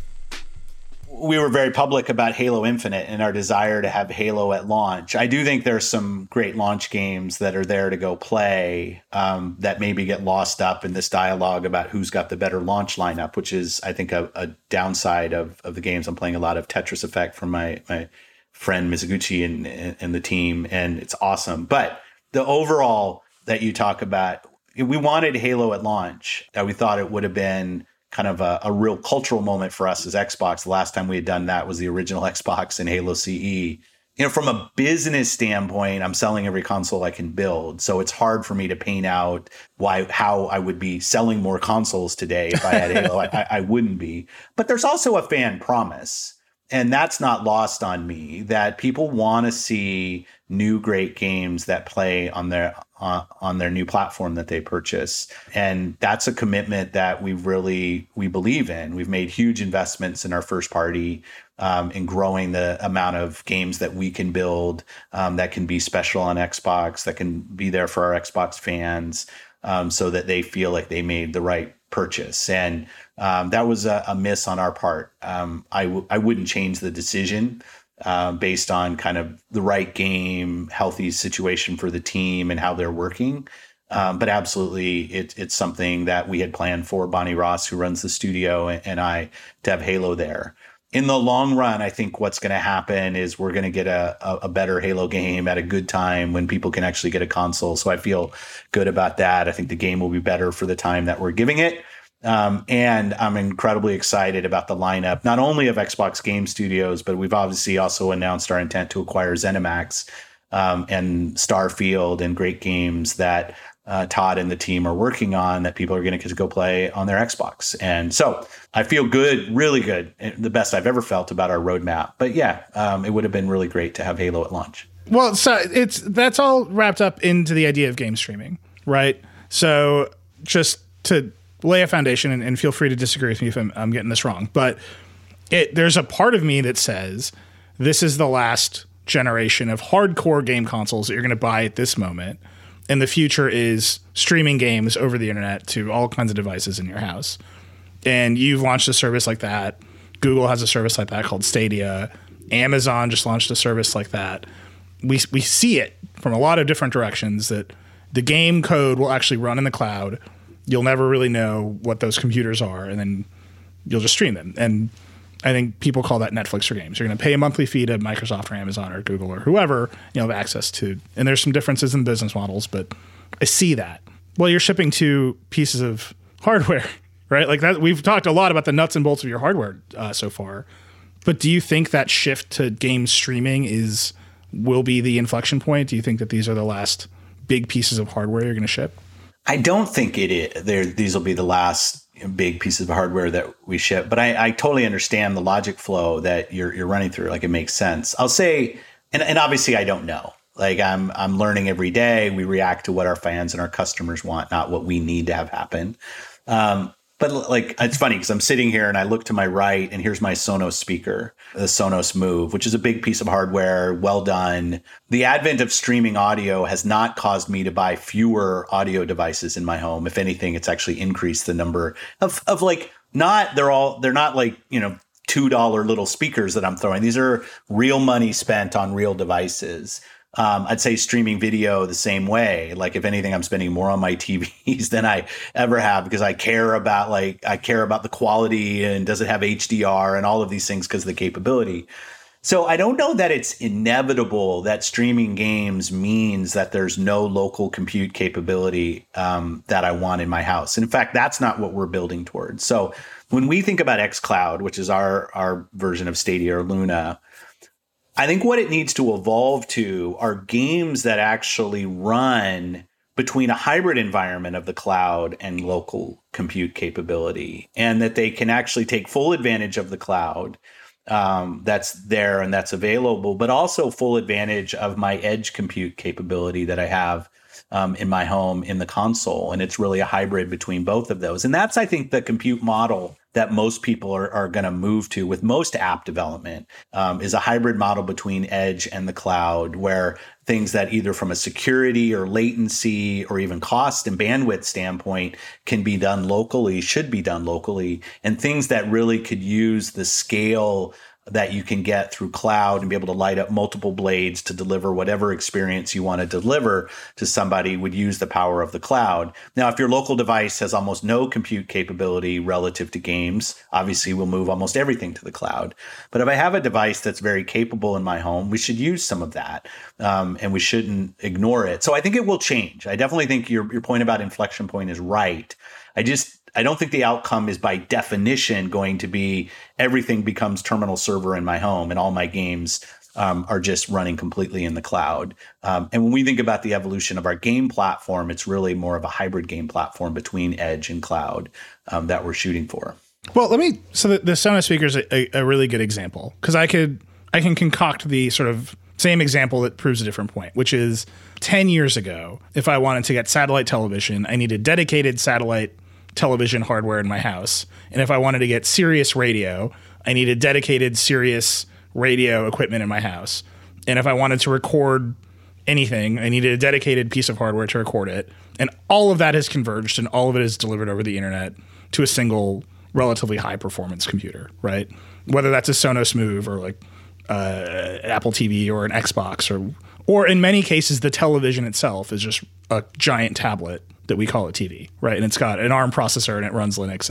We were very public about Halo Infinite and our desire to have Halo at launch. I do think there's some great launch games that are there to go play um, that maybe get lost up in this dialogue about who's got the better launch lineup, which is, I think, a, a downside of, of the games. I'm playing a lot of Tetris Effect from my my friend Mizuguchi and, and the team, and it's awesome. But the overall that you talk about, we wanted Halo at launch. Uh, we thought it would have been kind of a, a real cultural moment for us as Xbox. The last time we had done that was the original Xbox and Halo C E. You know, from a business standpoint, I'm selling every console I can build. So it's hard for me to paint out why, how I would be selling more consoles today if I had Halo. I, I wouldn't be. But there's also a fan promise. And that's not lost on me, that people want to see new great games that play on their uh, on their new platform that they purchase. And that's a commitment that we really, we believe in. We've made huge investments in our first party um, in growing the amount of games that we can build um, that can be special on Xbox, that can be there for our Xbox fans um, so that they feel like they made the right purchase. And um, that was a, a miss on our part. Um, I, w- I wouldn't change the decision uh, based on kind of the right game, healthy situation for the team and how they're working. Um, but absolutely, it, it's something that we had planned for Bonnie Ross, who runs the studio, and, and I to have Halo there. in the long run, I think what's going to happen is we're going to get a, a, a better Halo game at a good time when people can actually get a console. So I feel good about that. I think the game will be better for the time that we're giving it. Um, and I'm incredibly excited about the lineup, not only of Xbox Game Studios, but we've obviously also announced our intent to acquire ZeniMax um, and Starfield and great games that uh, Todd and the team are working on that people are going to get to go play on their Xbox. And so I feel good, really good, the best I've ever felt about our roadmap. But yeah, um, it would have been really great to have Halo at launch. Well, so it's that's all wrapped up into the idea of game streaming, right? So just to lay a foundation, and, and feel free to disagree with me if I'm, I'm getting this wrong, but it there's a part of me that says this is the last generation of hardcore game consoles that you're going to buy at this moment, and the future is streaming games over the internet to all kinds of devices in your house. And you've launched a service like that. Google has a service like that called Stadia. Amazon just launched a service like that. We we see it from a lot of different directions that the game code will actually run in the cloud. You'll never really know what those computers are, and then you'll just stream them. And I think people call that Netflix for games. You're going to pay a monthly fee to Microsoft or Amazon or Google or whoever you know have access to. And there's some differences in business models, but I see that. Well, you're shipping two pieces of hardware, right? Like that. We've talked a lot about the nuts and bolts of your hardware uh, so far, but do you think that shift to game streaming is will be the inflection point? Do you think that these are the last big pieces of hardware you're going to ship? I don't think it is. There, these will be the last big pieces of hardware that we ship, but I, I totally understand the logic flow that you're you're running through. Like it makes sense. I'll say, and, and obviously I don't know. Like I'm I'm learning every day. We react to what our fans and our customers want, not what we need to have happen. Um, but like it's funny because I'm sitting here and I look to my right, and here's my Sonos speaker, the Sonos Move, which is a big piece of hardware, well done. The advent of streaming audio has not caused me to buy fewer audio devices in my home. If anything, it's actually increased the number of of like not they're all they're not like, you know, two dollar little speakers that I'm throwing. These are real money spent on real devices. Um, I'd say streaming video the same way. Like if anything, I'm spending more on my T Vs than I ever have because I care about like I care about the quality and does it have H D R and all of these things because of the capability. So I don't know that it's inevitable that streaming games means that there's no local compute capability um, that I want in my house. And in fact, that's not what we're building towards. So when we think about xCloud, which is our our version of Stadia or Luna, I think what it needs to evolve to are games that actually run between a hybrid environment of the cloud and local compute capability, and that they can actually take full advantage of the cloud um, that's there and that's available, but also full advantage of my edge compute capability that I have um, in my home in the console. And it's really a hybrid between both of those. And that's, I think, the compute model that most people are, are going to move to with most app development um, is a hybrid model between edge and the cloud, where things that either from a security or latency or even cost and bandwidth standpoint can be done locally, should be done locally, and things that really could use the scale that you can get through cloud and be able to light up multiple blades to deliver whatever experience you want to deliver to somebody would use the power of the cloud. Now, if your local device has almost no compute capability relative to games, obviously we'll move almost everything to the cloud. But if I have a device that's very capable in my home, we should use some of that um, and we shouldn't ignore it. So I think it will change. I definitely think your, your point about inflection point is right. I just I don't think the outcome is by definition going to be everything becomes terminal server in my home and all my games um, are just running completely in the cloud. Um, and when we think about the evolution of our game platform, it's really more of a hybrid game platform between edge and cloud um, that we're shooting for. Well, let me. So the, the Sonos speaker is a, a really good example because I could I can concoct the sort of same example that proves a different point, which is ten years ago, if I wanted to get satellite television, I needed dedicated satellite television hardware in my house. And if I wanted to get Sirius radio, I needed dedicated Sirius radio equipment in my house. And if I wanted to record anything, I needed a dedicated piece of hardware to record it. And all of that has converged and all of it is delivered over the internet to a single relatively high performance computer, right? Whether that's a Sonos Move or like uh, Apple T V or an Xbox, or or in many cases, the television itself is just a giant tablet that we call a T V, right? And it's got an ARM processor and it runs Linux and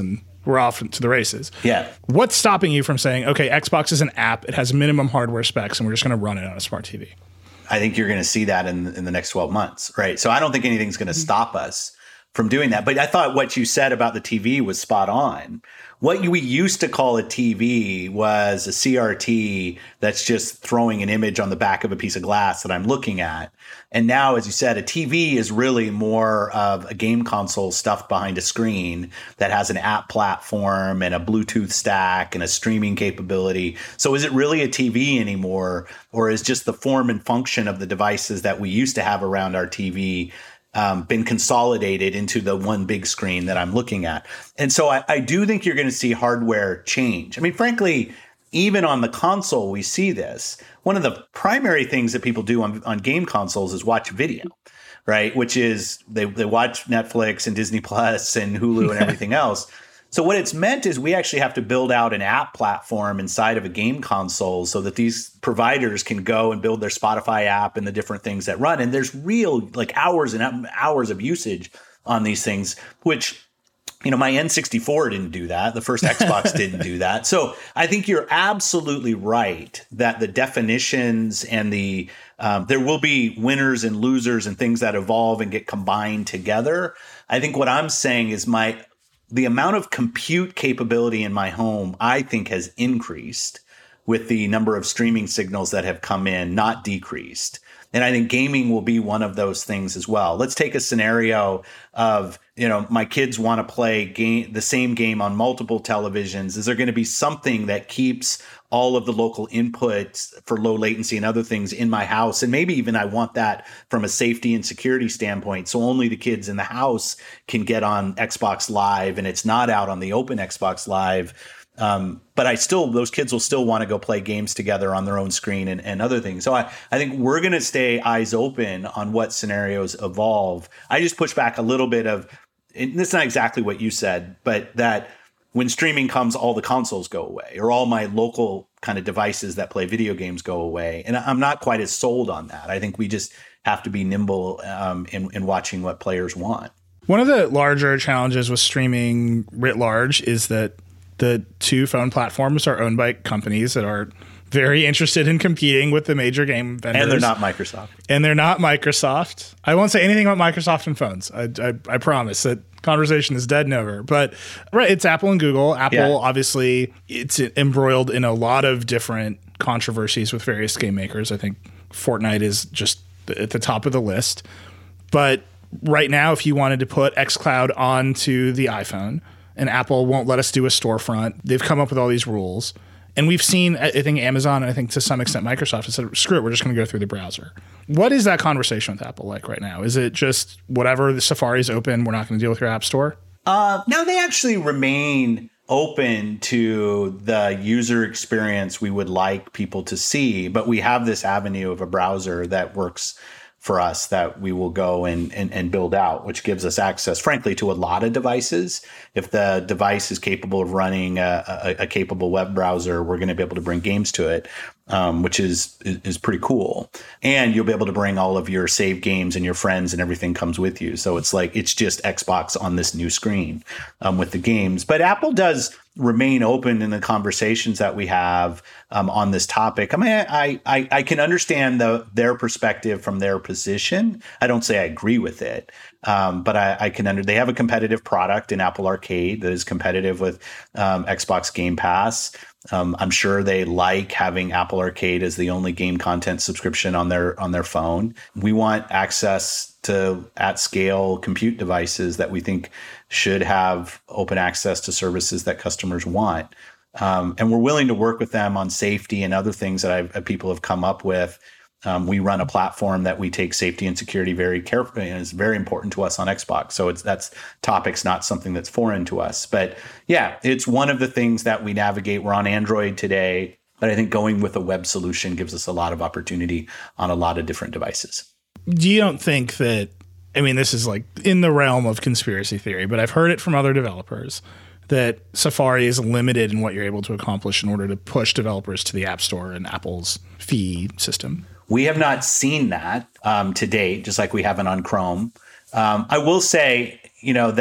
we're off to the races. Yeah. What's stopping you from saying, okay, Xbox is an app, it has minimum hardware specs, and we're just going to run it on a smart T V? I think you're going to see that in in the next twelve months, right? So I don't think anything's going to stop us from doing that. But I thought what you said about the T V was spot on. What we used to call a T V was a C R T that's just throwing an image on the back of a piece of glass that I'm looking at. And now, as you said, a T V is really more of a game console stuffed behind a screen that has an app platform and a Bluetooth stack and a streaming capability. So is it really a T V anymore, or is just the form and function of the devices that we used to have around our T V Um, been consolidated into the one big screen that I'm looking at? And so I, I do think you're going to see hardware change. I mean, frankly, even on the console, we see this. One of the primary things that people do on, on game consoles is watch video, right? Which is they, they watch Netflix and Disney Plus and Hulu and everything else. So what it's meant is we actually have to build out an app platform inside of a game console so that these providers can go and build their Spotify app and the different things that run. And there's real like hours and hours of usage on these things, which, you know, my N sixty-four didn't do that. The first Xbox didn't do that. So I think you're absolutely right that the definitions and the um, there will be winners and losers and things that evolve and get combined together. I think what I'm saying is my the amount of compute capability in my home, I think, has increased with the number of streaming signals that have come in, not decreased. And I think gaming will be one of those things as well. Let's take a scenario of, you know, my kids want to play game, the same game on multiple televisions. Is there going to be something that keeps all of the local inputs for low latency and other things in my house? And maybe even I want that from a safety and security standpoint. So only the kids in the house can get on Xbox Live and it's not out on the open Xbox Live. Um, but I still, those kids will still want to go play games together on their own screen and, and other things. So I, I think we're going to stay eyes open on what scenarios evolve. I just push back a little bit of, and this is not exactly what you said, but that when streaming comes, all the consoles go away, or all my local kind of devices that play video games go away. And I'm not quite as sold on that. I think we just have to be nimble um, in, in watching what players want. One of the larger challenges with streaming writ large is that the two phone platforms are owned by companies that are very interested in competing with the major game vendors. And they're not Microsoft. And they're not Microsoft. I won't say anything about Microsoft and phones. I, I, I promise that conversation is dead and over. But right, it's Apple and Google. Apple, yeah. Obviously, it's embroiled in a lot of different controversies with various game makers. I think Fortnite is just at the top of the list. But right now, if you wanted to put xCloud onto the iPhone, and Apple won't let us do a storefront, they've come up with all these rules. And we've seen, I think, Amazon, and I think to some extent Microsoft has said, screw it, we're just going to go through the browser. What is that conversation with Apple like right now? Is it just whatever, the Safari's open, we're not going to deal with your app store? Uh, no, they actually remain open to the user experience we would like people to see. But we have this avenue of a browser that works for us that we will go and, and, and build out, which gives us access, frankly, to a lot of devices. If the device is capable of running a, a, a capable web browser, we're going to be able to bring games to it, um, which is, is is pretty cool. And you'll be able to bring all of your save games and your friends and everything comes with you. So it's like it's just Xbox on this new screen um, with the games. But Apple does remain open in the conversations that we have um, on this topic. I mean, I, I I can understand the their perspective from their position. I don't say I agree with it, um, but I, I can under. They have a competitive product in Apple Arcade that is competitive with um, Xbox Game Pass. Um, I'm sure they like having Apple Arcade as the only game content subscription on their on their phone. We want access to at scale compute devices that we think should have open access to services that customers want. Um, and we're willing to work with them on safety and other things that I've, people have come up with. Um, we run a platform that we take safety and security very carefully, and it's very important to us on Xbox. So it's that's topic's not something that's foreign to us. But yeah, it's one of the things that we navigate. We're on Android today, but I think going with a web solution gives us a lot of opportunity on a lot of different devices. You don't think that, I mean, this is like in the realm of conspiracy theory, but I've heard it from other developers that Safari is limited in what you're able to accomplish in order to push developers to the App Store and Apple's fee system. We have not seen that um, to date, just like we haven't on Chrome. Um, I will say, you know, that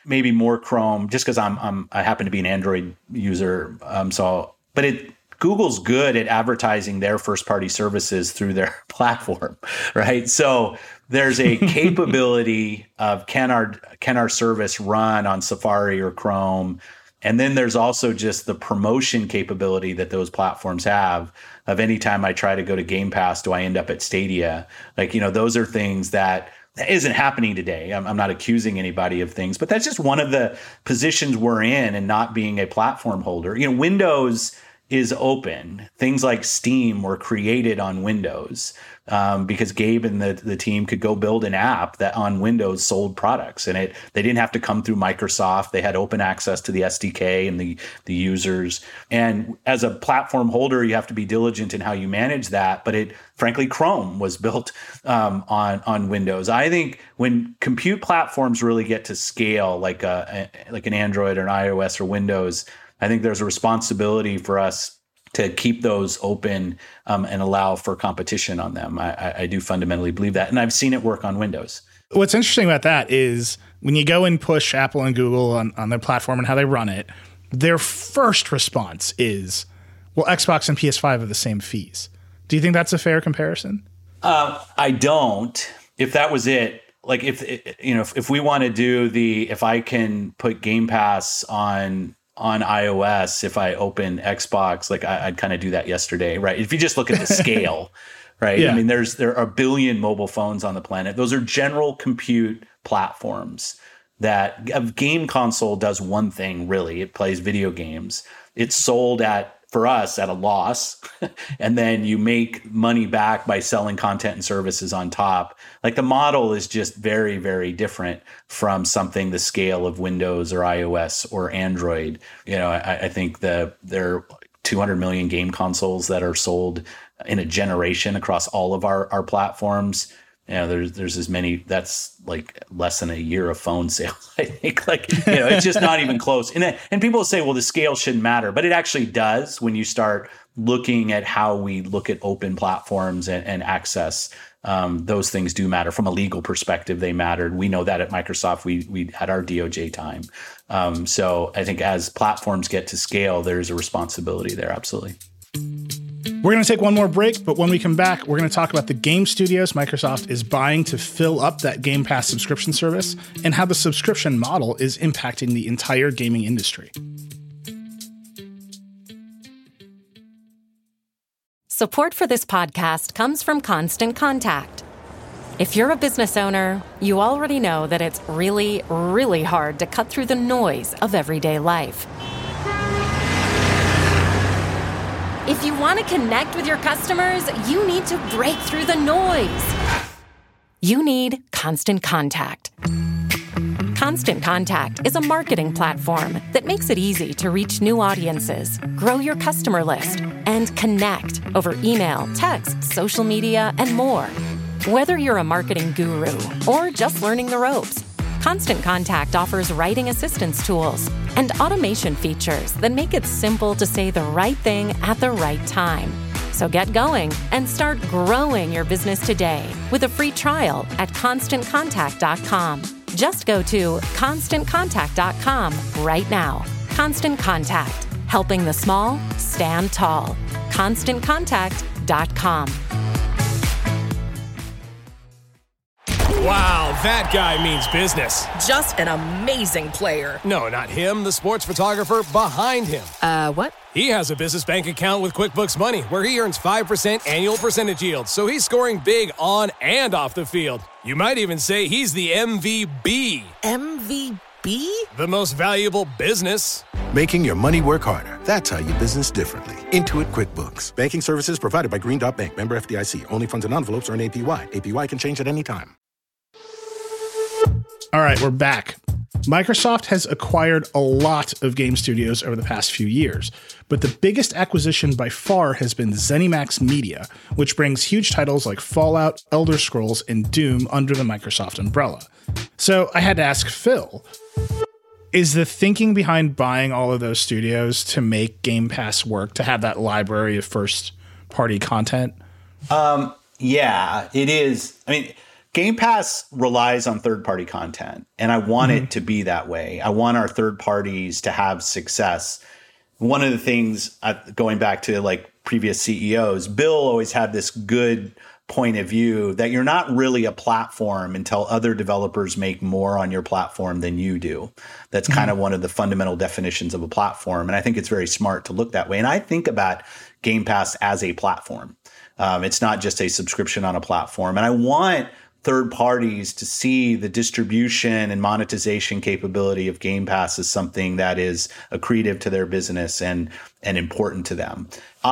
maybe more Chrome, just because I'm, I'm I happen to be an Android user. Um, so, but it Google's good at advertising their first-party services through their platform, right? So there's a capability of can our can our service run on Safari or Chrome, and then there's also just the promotion capability that those platforms have. Of any time I try to go to Game Pass, do I end up at Stadia? Like, you know, those are things that that isn't happening today. I'm, I'm not accusing anybody of things, but that's just one of the positions we're in, and not being a platform holder. You know, Windows is open. Things like Steam were created on Windows um, because Gabe and the, the team could go build an app that on Windows sold products, and it they didn't have to come through Microsoft. They had open access to the S D K and the, the users. And as a platform holder, you have to be diligent in how you manage that. But it, frankly, Chrome was built um, on, on Windows. I think when compute platforms really get to scale, like a, like an Android or an iOS or Windows, I think there's a responsibility for us to keep those open um, and allow for competition on them. I, I do fundamentally believe that. And I've seen it work on Windows. What's interesting about that is when you go and push Apple and Google on, on their platform and how they run it, their first response is, well, Xbox and P S five have the same fees. Do you think that's a fair comparison? Uh, I don't. If that was it, like if, you know, if, if we want to do the, if I can put Game Pass on on iOS, if I open Xbox, like I, I'd kind of do that yesterday, right? If you just look at the scale, right? Yeah. I mean, there's there are a billion mobile phones on the planet. Those are general compute platforms that a game console does one thing, really. It plays video games. It's sold at, for us, at a loss. And then you make money back by selling content and services on top. Like the model is just very, very different from something the scale of Windows or iOS or Android. You know, I, I think the there are two hundred million game consoles that are sold in a generation across all of our, our platforms. You know, there's there's as many, that's like less than a year of phone sales, I think. Like, you know, it's just not even close. And and people say, well, the scale shouldn't matter, but it actually does when you start looking at how we look at open platforms and, and access. Um, those things do matter. From a legal perspective, they mattered. We know that at Microsoft, we we had our D O J time. Um, so I think as platforms get to scale, there's a responsibility there. Absolutely. We're going to take one more break, but when we come back, we're going to talk about the game studios Microsoft is buying to fill up that Game Pass subscription service and how the subscription model is impacting the entire gaming industry. Support for this podcast comes from Constant Contact. If you're a business owner, you already know that it's really, really hard to cut through the noise of everyday life. If you want to connect with your customers, you need to break through the noise. You need Constant Contact. Constant Contact is a marketing platform that makes it easy to reach new audiences, grow your customer list, and connect over email, text, social media, and more. Whether you're a marketing guru or just learning the ropes, Constant Contact offers writing assistance tools and automation features that make it simple to say the right thing at the right time. So get going and start growing your business today with a free trial at constant contact dot com. Just go to constant contact dot com right now. Constant Contact, helping the small stand tall. constant contact dot com. Wow, that guy means business. Just an amazing player. No, not him, the sports photographer behind him. Uh, what? He has a business bank account with QuickBooks Money where he earns five percent annual percentage yield, so he's scoring big on and off the field. You might even say he's the M V B. M V B? The most valuable business. Making your money work harder. That's how you business differently. Intuit QuickBooks. Banking services provided by Green Dot Bank. Member F D I C. Only funds and envelopes earn A P Y. A P Y can change at any time. All right, we're back. Microsoft has acquired a lot of game studios over the past few years, but the biggest acquisition by far has been ZeniMax Media, which brings huge titles like Fallout, Elder Scrolls, and Doom under the Microsoft umbrella. So I had to ask Phil, is the thinking behind buying all of those studios to make Game Pass work, to have that library of first-party content? Um, yeah, it is. I mean, Game Pass relies on third-party content, and I want Mm-hmm. it to be that way. I want our third parties to have success. One of the things, uh, going back to like previous C E Os, Bill always had this good point of view that you're not really a platform until other developers make more on your platform than you do. That's mm-hmm. kind of one of the fundamental definitions of a platform. And I think it's very smart to look that way. And I think about Game Pass as a platform. Um, it's not just a subscription on a platform. And I want third parties to see the distribution and monetization capability of Game Pass as something that is accretive to their business and, and important to them.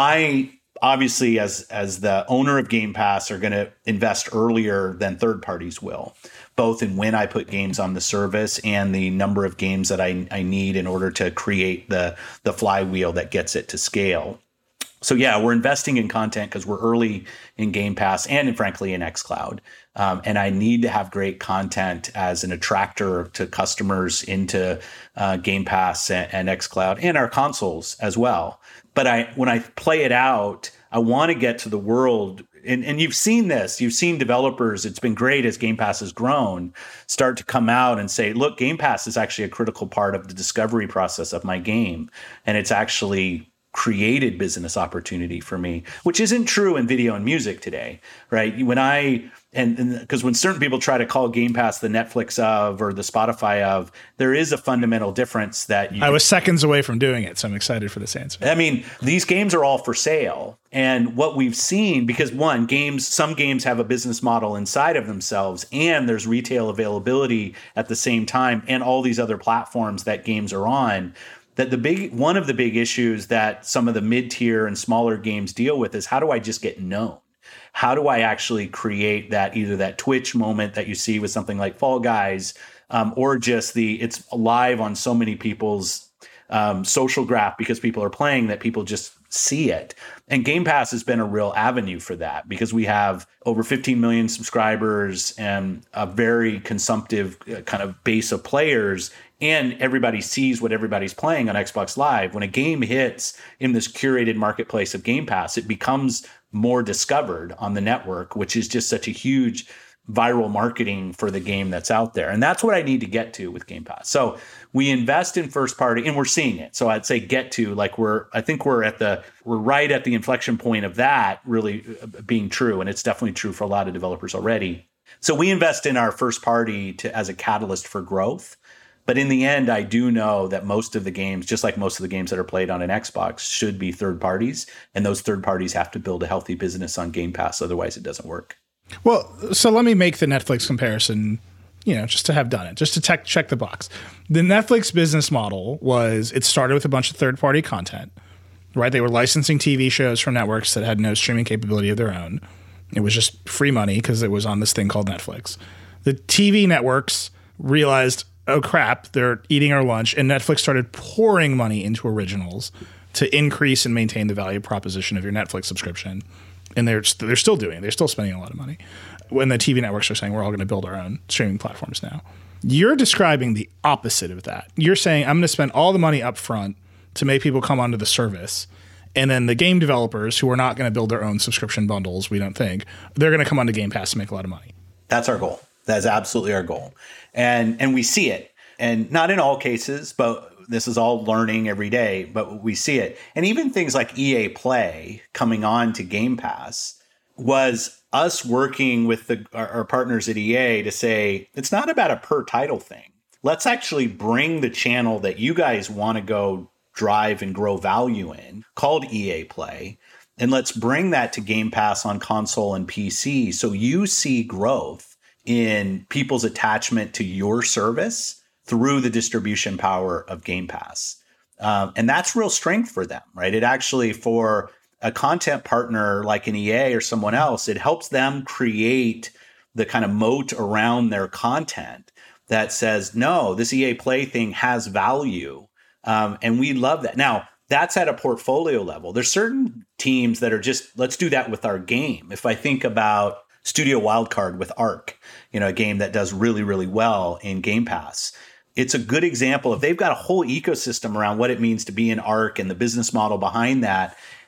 I obviously, as, as the owner of Game Pass, are going to invest earlier than third parties will, both in when I put games on the service and the number of games that I, I need in order to create the, the flywheel that gets it to scale. So yeah, we're investing in content because we're early in Game Pass and, in, frankly, in xCloud. Um, and I need to have great content as an attractor to customers into uh, Game Pass and, and xCloud and our consoles as well. But I, when I play it out, I want to get to the world. And, and you've seen this. You've seen developers. It's been great as Game Pass has grown, start to come out and say, look, Game Pass is actually a critical part of the discovery process of my game. And it's actually created business opportunity for me, which isn't true in video and music today, right? When I, and because when certain people try to call Game Pass the Netflix of or the Spotify of, there is a fundamental difference that you, I was seconds away from doing it, so I'm excited for this answer. I mean, these games are all for sale. And what we've seen, because one, games, some games have a business model inside of themselves, and there's retail availability at the same time, and all these other platforms that games are on. That the big one of the big issues that some of the mid-tier and smaller games deal with is, how do I just get known? How do I actually create that, either that Twitch moment that you see with something like Fall Guys, um, or just the it's live on so many people's um, social graph because people are playing that people just see it. And Game Pass has been a real avenue for that because we have over fifteen million subscribers and a very consumptive kind of base of players. And everybody sees what everybody's playing on Xbox Live. When a game hits in this curated marketplace of Game Pass, it becomes more discovered on the network, which is just such a huge viral marketing for the game that's out there. And that's what I need to get to with Game Pass. So we invest in first party and we're seeing it. So I'd say get to like we're, I think we're at the, we're right at the inflection point of that really being true. And it's definitely true for a lot of developers already. So we invest in our first party to as a catalyst for growth. But in the end, I do know that most of the games, just like most of the games that are played on an Xbox, should be third parties. And those third parties have to build a healthy business on Game Pass. Otherwise, it doesn't work. Well, so let me make the Netflix comparison, you know, just to have done it, just to tech, check the box. The Netflix business model was it started with a bunch of third-party content, right? They were licensing T V shows from networks that had no streaming capability of their own. It was just free money because it was on this thing called Netflix. The T V networks realized, oh crap, they're eating our lunch. And Netflix started pouring money into originals to increase and maintain the value proposition of your Netflix subscription. And they're they're still doing it. They're still spending a lot of money. When the T V networks are saying we're all going to build our own streaming platforms now. You're describing the opposite of that. You're saying I'm going to spend all the money up front to make people come onto the service. And then the game developers who are not going to build their own subscription bundles, we don't think, they're going to come onto Game Pass to make a lot of money. That's our goal. That's absolutely our goal. And and we see it. And not in all cases, but this is all learning every day, but we see it. And even things like E A Play coming on to Game Pass was us working with the, our, our partners at E A to say, it's not about a per title thing. Let's actually bring the channel that you guys want to go drive and grow value in, called E A Play, and let's bring that to Game Pass on console and P C so you see growth in people's attachment to your service through the distribution power of Game Pass. Um, and that's real strength for them, right? It actually, for a content partner like an E A or someone else, it helps them create the kind of moat around their content that says, no, this E A Play thing has value. Um, and we love that. Now, that's at a portfolio level. There's certain teams that are just, let's do that with our game. If I think about Studio Wildcard with Ark, you know, a game that does really, really well in Game Pass, it's a good example of they've got a whole ecosystem around what it means to be in Ark and the business model behind that.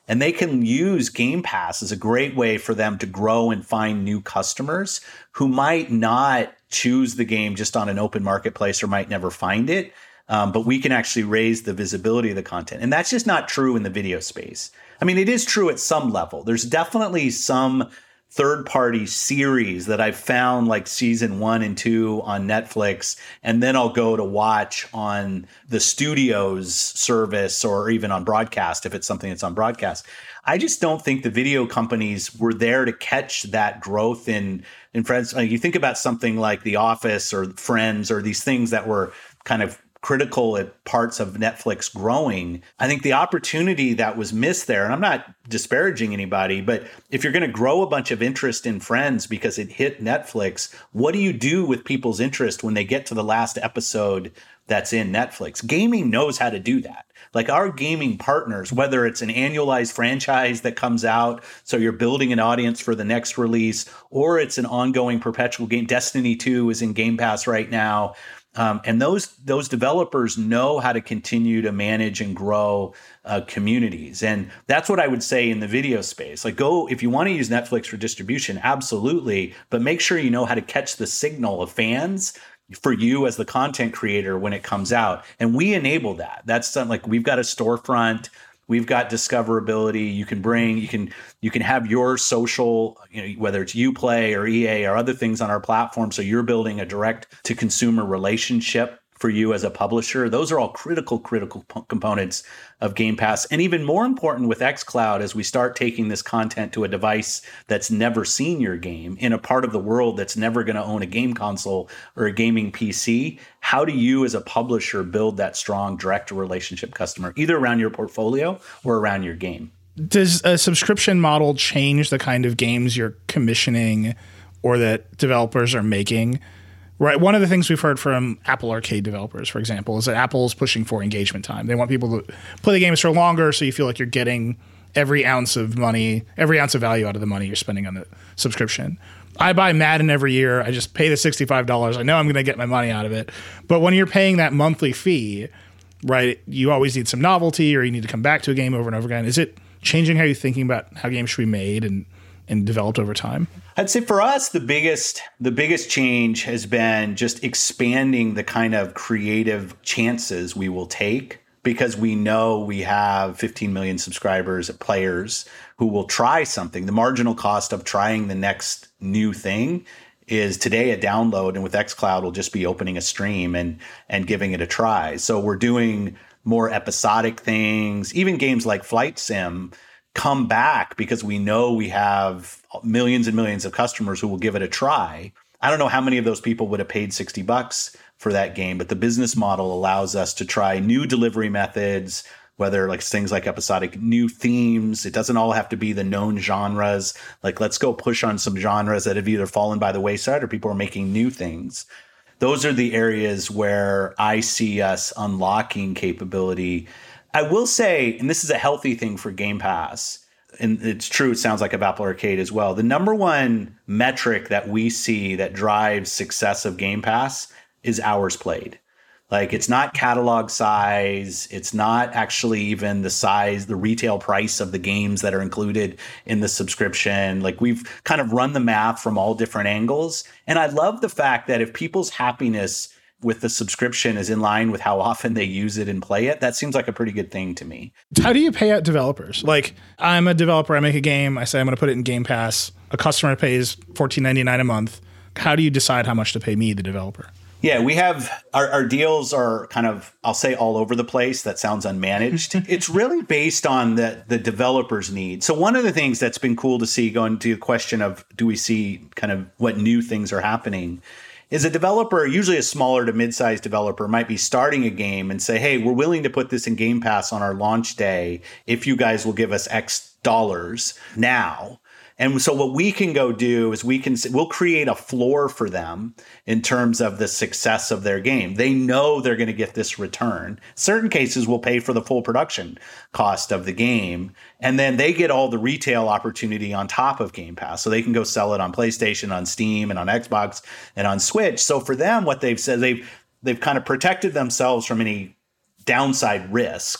And they can use Game Pass as a great way for them to grow and find new customers who might not choose the game just on an open marketplace or might never find it. Um, but we can actually raise the visibility of the content. And that's just not true in the video space. I mean, it is true at some level. There's definitely some third-party series that I've found, like season one and two on Netflix, and then I'll go to watch on the studio's service or even on broadcast if it's something that's on broadcast. I just don't think the video companies were there to catch that growth in in Friends. Like you think about something like The Office or Friends or these things that were kind of critical at parts of Netflix growing. I think the opportunity that was missed there, and I'm not disparaging anybody, but if you're going to grow a bunch of interest in Friends because it hit Netflix, what do you do with people's interest when they get to the last episode that's in Netflix? Gaming knows how to do that. Like our gaming partners, whether it's an annualized franchise that comes out, so you're building an audience for the next release, or it's an ongoing perpetual game. Destiny two is in Game Pass right now. Um, and those those developers know how to continue to manage and grow uh, communities. And that's what I would say in the video space. Like go, if you want to use Netflix for distribution, absolutely. But make sure you know how to catch the signal of fans for you as the content creator when it comes out. And we enable that. That's something like we've got a storefront. We've got discoverability. You can bring, you can, you can have your social, you know, whether it's Uplay or E A or other things on our platform. So you're building a direct to consumer relationship for you as a publisher. Those are all critical, critical p- components of Game Pass. And even more important with xCloud, as we start taking this content to a device that's never seen your game in a part of the world that's never going to own a game console or a gaming P C, how do you as a publisher build that strong direct relationship customer, either around your portfolio or around your game? Does a subscription model change the kind of games you're commissioning or that developers are making? Right. One of the things we've heard from Apple Arcade developers, for example, is that Apple is pushing for engagement time. They want people to play the games for longer so you feel like you're getting every ounce of money, every ounce of value out of the money you're spending on the subscription. I buy Madden every year. I just pay the sixty-five dollars. I know I'm going to get my money out of it. But when you're paying that monthly fee, right, you always need some novelty or you need to come back to a game over and over again. Is it changing how you're thinking about how games should be made and, and developed over time? I'd say for us, the biggest the biggest change has been just expanding the kind of creative chances we will take, because we know we have fifteen million subscribers, players who will try something. The marginal cost of trying the next new thing is today a download, and with xCloud, we'll just be opening a stream and and giving it a try. So we're doing more episodic things, even games like Flight Sim come back because we know we have millions and millions of customers who will give it a try. I don't know how many of those people would have paid sixty bucks for that game, but the business model allows us to try new delivery methods, whether like things like episodic, new themes. It doesn't all have to be the known genres. Like let's go push on some genres that have either fallen by the wayside or people are making new things. Those are the areas where I see us unlocking capability. I will say, and this is a healthy thing for Game Pass, and it's true, it sounds like of Apple Arcade as well. The number one metric that we see that drives success of Game Pass is hours played. Like it's not catalog size. It's not actually even the size, the retail price of the games that are included in the subscription. Like we've kind of run the math from all different angles. And I love the fact that if people's happiness with the subscription is in line with how often they use it and play it, that seems like a pretty good thing to me. How do you pay out developers? Like I'm a developer, I make a game, I say I'm going to put it in Game Pass. A customer pays fourteen ninety-nine a month. How do you decide how much to pay me, the developer? Yeah, we have our, our deals are kind of, I'll say all over the place. That sounds unmanaged. It's really based on the, the developer's need. So one of the things that's been cool to see, going to the question of do we see kind of what new things are happening, is a developer, usually a smaller to mid-sized developer, might be starting a game and say, hey, we're willing to put this in Game Pass on our launch day if you guys will give us X dollars now. And so what we can go do is we can, we'll create a floor for them in terms of the success of their game. They know they're going to get this return. Certain cases will pay for the full production cost of the game. And then they get all the retail opportunity on top of Game Pass. So they can go sell it on PlayStation, on Steam, and on Xbox, and on Switch. So for them, what they've said, they've, they've kind of protected themselves from any downside risk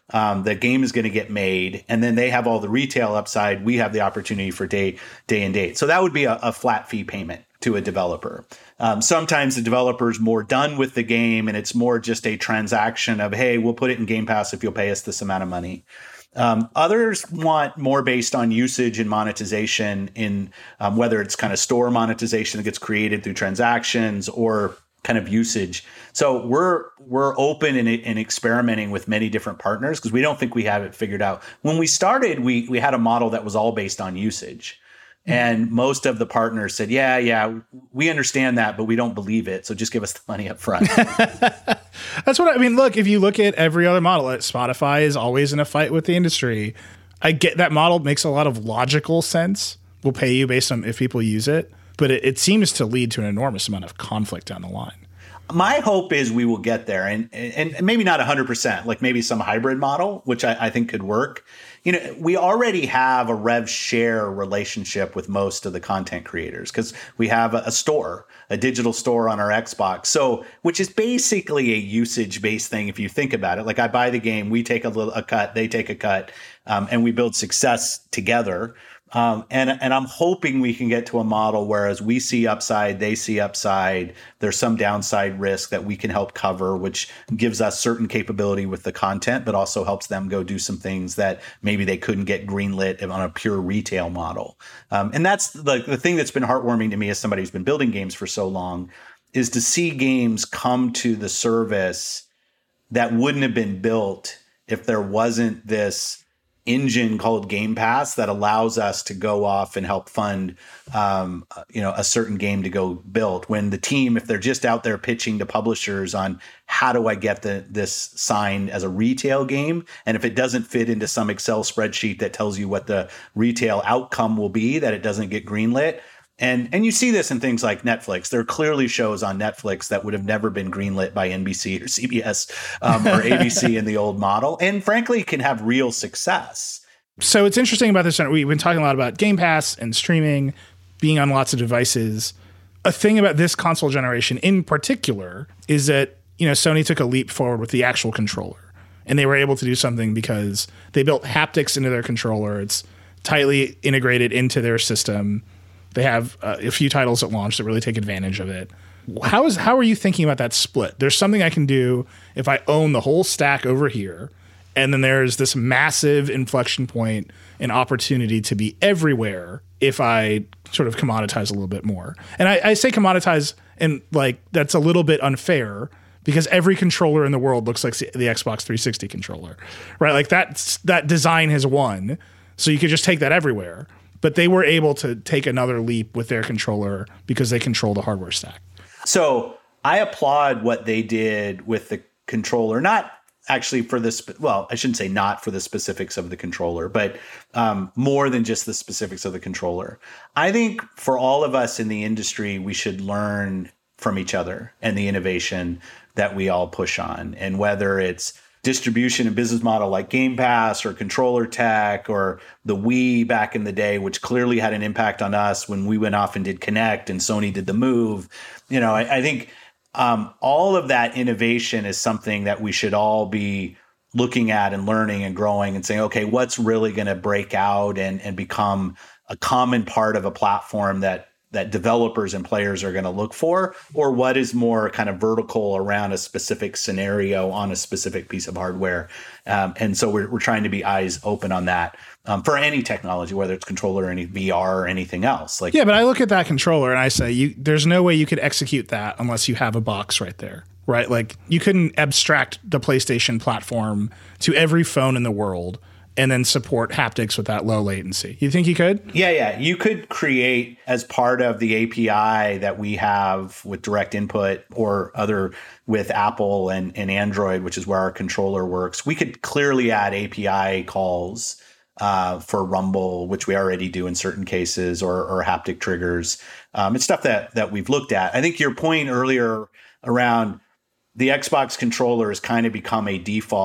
Um, the game is going to get made, and then they have all the retail upside. We have the opportunity for day, day and date. So that would be a, a flat fee payment to a developer. Um, sometimes the developer's more done with the game, and it's more just a transaction of, hey, we'll put it in Game Pass if you'll pay us this amount of money. Um, others want more based on usage and monetization in um, whether it's kind of store monetization that gets created through transactions or kind of usage. So we're we're open and, and experimenting with many different partners because we don't think we have it figured out. When we started, we we had a model that was all based on usage. And most of the partners said, yeah, yeah, we understand that, but we don't believe it. So just give us the money up front. That's what I mean. Look, if you look at every other model, Spotify is always in a fight with the industry. I get that model makes a lot of logical sense. We'll pay you based on if people use it. But it, it seems to lead to an enormous amount of conflict down the line. My hope is we will get there, and and maybe not one hundred percent, like maybe some hybrid model, which I, I think could work. You know, we already have a rev share relationship with most of the content creators because we have a, a store, a digital store on our Xbox. So, which is basically a usage-based thing if you think about it. Like I buy the game, we take a little a cut, they take a cut, um, and we build success together. Um, and, and I'm hoping we can get to a model where as we see upside, they see upside. There's some downside risk that we can help cover, which gives us certain capability with the content, but also helps them go do some things that maybe they couldn't get greenlit on a pure retail model. Um, and that's the, the thing that's been heartwarming to me as somebody who's been building games for so long is to see games come to the service that wouldn't have been built if there wasn't this engine called Game Pass that allows us to go off and help fund, um, you know, a certain game to go build. When the team, if they're just out there pitching to publishers on how do I get the, this signed as a retail game, and if it doesn't fit into some Excel spreadsheet that tells you what the retail outcome will be, that it doesn't get greenlit. And and you see this in things like Netflix. There are clearly shows on Netflix that would have never been greenlit by N B C or C B S um, or A B C in the old model, and frankly can have real success. So it's interesting about this. We've been talking a lot about Game Pass and streaming, being on lots of devices. A thing about this console generation in particular is that, you know, Sony took a leap forward with the actual controller, and they were able to do something because they built haptics into their controller. It's tightly integrated into their system. They have uh, a few titles at launch that really take advantage of it. How is how are you thinking about that split? There's something I can do if I own the whole stack over here, and then there's this massive inflection point and opportunity to be everywhere if I sort of commoditize a little bit more. And I, I say commoditize, and like that's a little bit unfair because every controller in the world looks like the Xbox three sixty controller, right? Like that that design has won, so you could just take that everywhere. But they were able to take another leap with their controller because they control the hardware stack. So I applaud what they did with the controller, not actually for this, well, I shouldn't say not for the specifics of the controller, but um, more than just the specifics of the controller. I think for all of us in the industry, we should learn from each other and the innovation that we all push on. And whether it's distribution and business model like Game Pass or controller tech or the Wii back in the day, which clearly had an impact on us when we went off and did Kinect and Sony did the Move. You know, I, I think um, all of that innovation is something that we should all be looking at and learning and growing and saying, okay, what's really going to break out and, and become a common part of a platform that that developers and players are going to look for, or what is more kind of vertical around a specific scenario on a specific piece of hardware. Um, and so we're, we're trying to be eyes open on that um, for any technology, whether it's controller or any V R or anything else. Like, yeah, but I look at that controller and I say, you, there's no way you could execute that unless you have a box right there, right? Like you couldn't abstract the PlayStation platform to every phone in the world and then support haptics with that low latency. You think you could? Yeah, yeah. You could create as part of the A P I that we have with direct input or other with Apple and, and Android, which is where our controller works. We could clearly add A P I calls uh, for Rumble, which we already do in certain cases, or, or haptic triggers. Um, it's stuff that that we've looked at. I think your point earlier around the Xbox controller has kind of become a default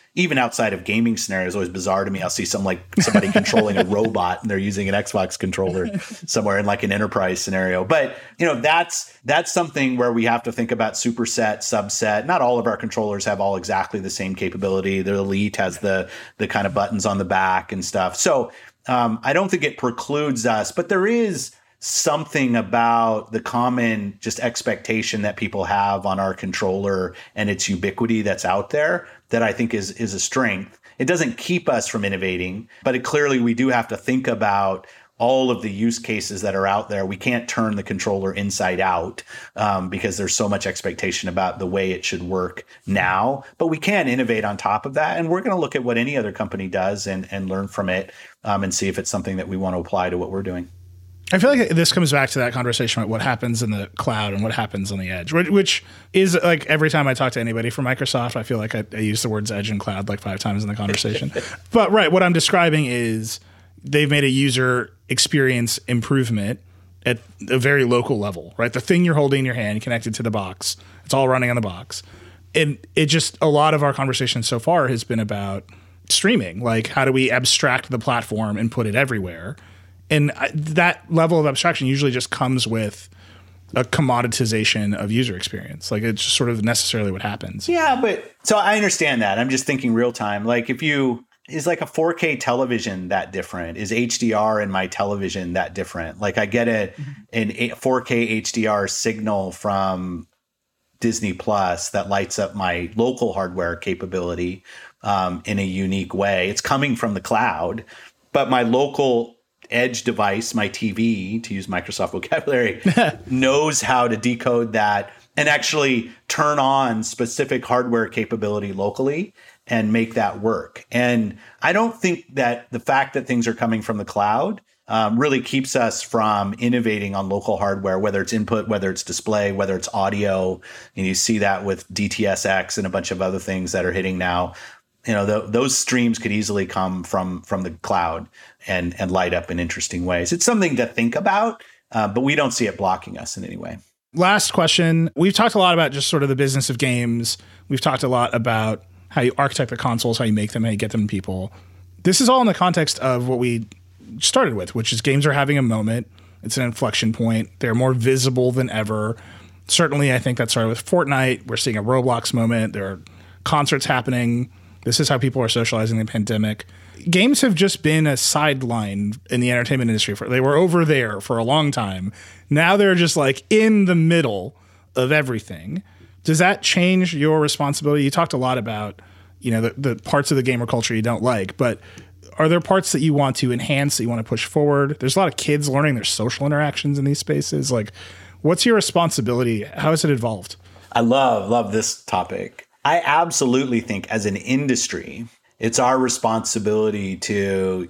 even outside of gaming scenarios, always bizarre to me. I'll see some like somebody controlling a robot and they're using an Xbox controller somewhere in like an enterprise scenario. But, you know, that's that's something where we have to think about superset, subset. Not all of our controllers have all exactly the same capability. The Elite has the the kind of buttons on the back and stuff. So um, I don't think it precludes us, but there is something about the common just expectation that people have on our controller and its ubiquity that's out there that I think is is a strength. It doesn't keep us from innovating, but it clearly we do have to think about all of the use cases that are out there. We can't turn the controller inside out um, because there's so much expectation about the way it should work now, but we can innovate on top of that. And we're going to look at what any other company does and, and learn from it um, and see if it's something that we want to apply to what we're doing. I feel like this comes back to that conversation about what happens in the cloud and what happens on the edge, which is like every time I talk to anybody from Microsoft, I feel like I, I use the words edge and cloud like five times in the conversation. But right, what I'm describing is they've made a user experience improvement at a very local level, right? The thing you're holding in your hand connected to the box, it's all running on the box. And it just, a lot of our conversation so far has been about streaming. Like, how do we abstract the platform and put it everywhere? And that level of abstraction usually just comes with a commoditization of user experience. Like, it's just sort of necessarily what happens. Yeah, but so I understand that. I'm just thinking real time. Like, if you, is like a four K television that different? Is H D R in my television that different? Like, I get a, an four K H D R signal from Disney Plus that lights up my local hardware capability um, in a unique way. It's coming from the cloud, but my local edge device, my T V, to use Microsoft vocabulary, knows how to decode that and actually turn on specific hardware capability locally and make that work. And I don't think that the fact that things are coming from the cloud um, really keeps us from innovating on local hardware, whether it's input, whether it's display, whether it's audio. And you see that with D T S X and a bunch of other things that are hitting now. You know, the, those streams could easily come from from the cloud and and light up in interesting ways. It's something to think about, uh, but we don't see it blocking us in any way. Last question. We've talked a lot about just sort of the business of games. We've talked a lot about how you architect the consoles, how you make them, how you get them to people. This is all in the context of what we started with, which is games are having a moment. It's an inflection point. They're more visible than ever. Certainly, I think that started with Fortnite. We're seeing a Roblox moment. There are concerts happening. This is how people are socializing in the pandemic. Games have just been a sideline in the entertainment industry. For, they were over there for a long time. Now they're just like in the middle of everything. Does that change your responsibility? You talked a lot about, you know, the, the parts of the gamer culture you don't like, but are there parts that you want to enhance, that you want to push forward? There's a lot of kids learning their social interactions in these spaces. Like, what's your responsibility? How has it evolved? I love, love this topic. I absolutely think as an industry, it's our responsibility to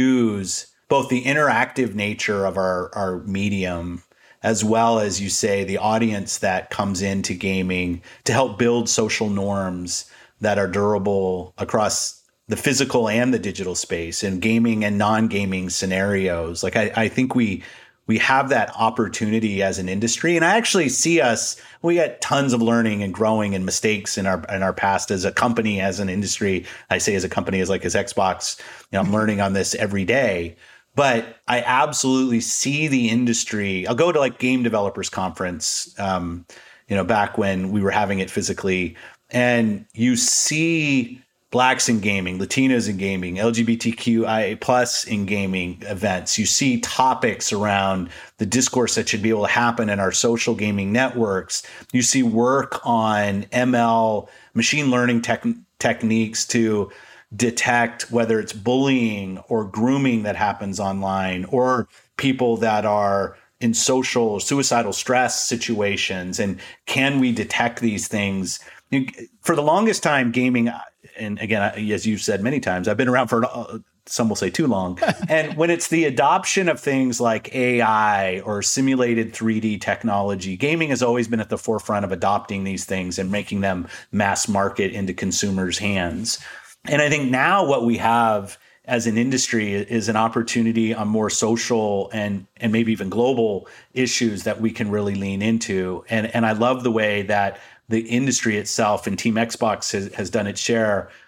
use both the interactive nature of our, our medium, as well as, you say, the audience that comes into gaming to help build social norms that are durable across the physical and the digital space in gaming and non-gaming scenarios. Like, I, I think we we have that opportunity as an industry. And I actually see us, we got tons of learning and growing and mistakes in our in our past as a company, as an industry. I say as a company, as like as Xbox, you know, I'm learning on this every day. But I absolutely see the industry. I'll go to like Game Developers Conference, um, you know, back when we were having it physically, and you see Blacks in gaming, Latinos in gaming, L G B T Q I A plus in gaming events. You see topics around the discourse that should be able to happen in our social gaming networks. You see work on M L, machine learning tech, techniques to detect whether it's bullying or grooming that happens online, or people that are in social suicidal stress situations. And can we detect these things? For the longest time, gaming, and again, as you've said many times, I've been around for, uh, some will say too long. And when it's the adoption of things like A I or simulated three D technology, gaming has always been at the forefront of adopting these things and making them mass market into consumers' hands. And I think now what we have as an industry is an opportunity on more social and and maybe even global issues that we can really lean into. And and I love the way that the industry itself and Team Xbox has, has done its share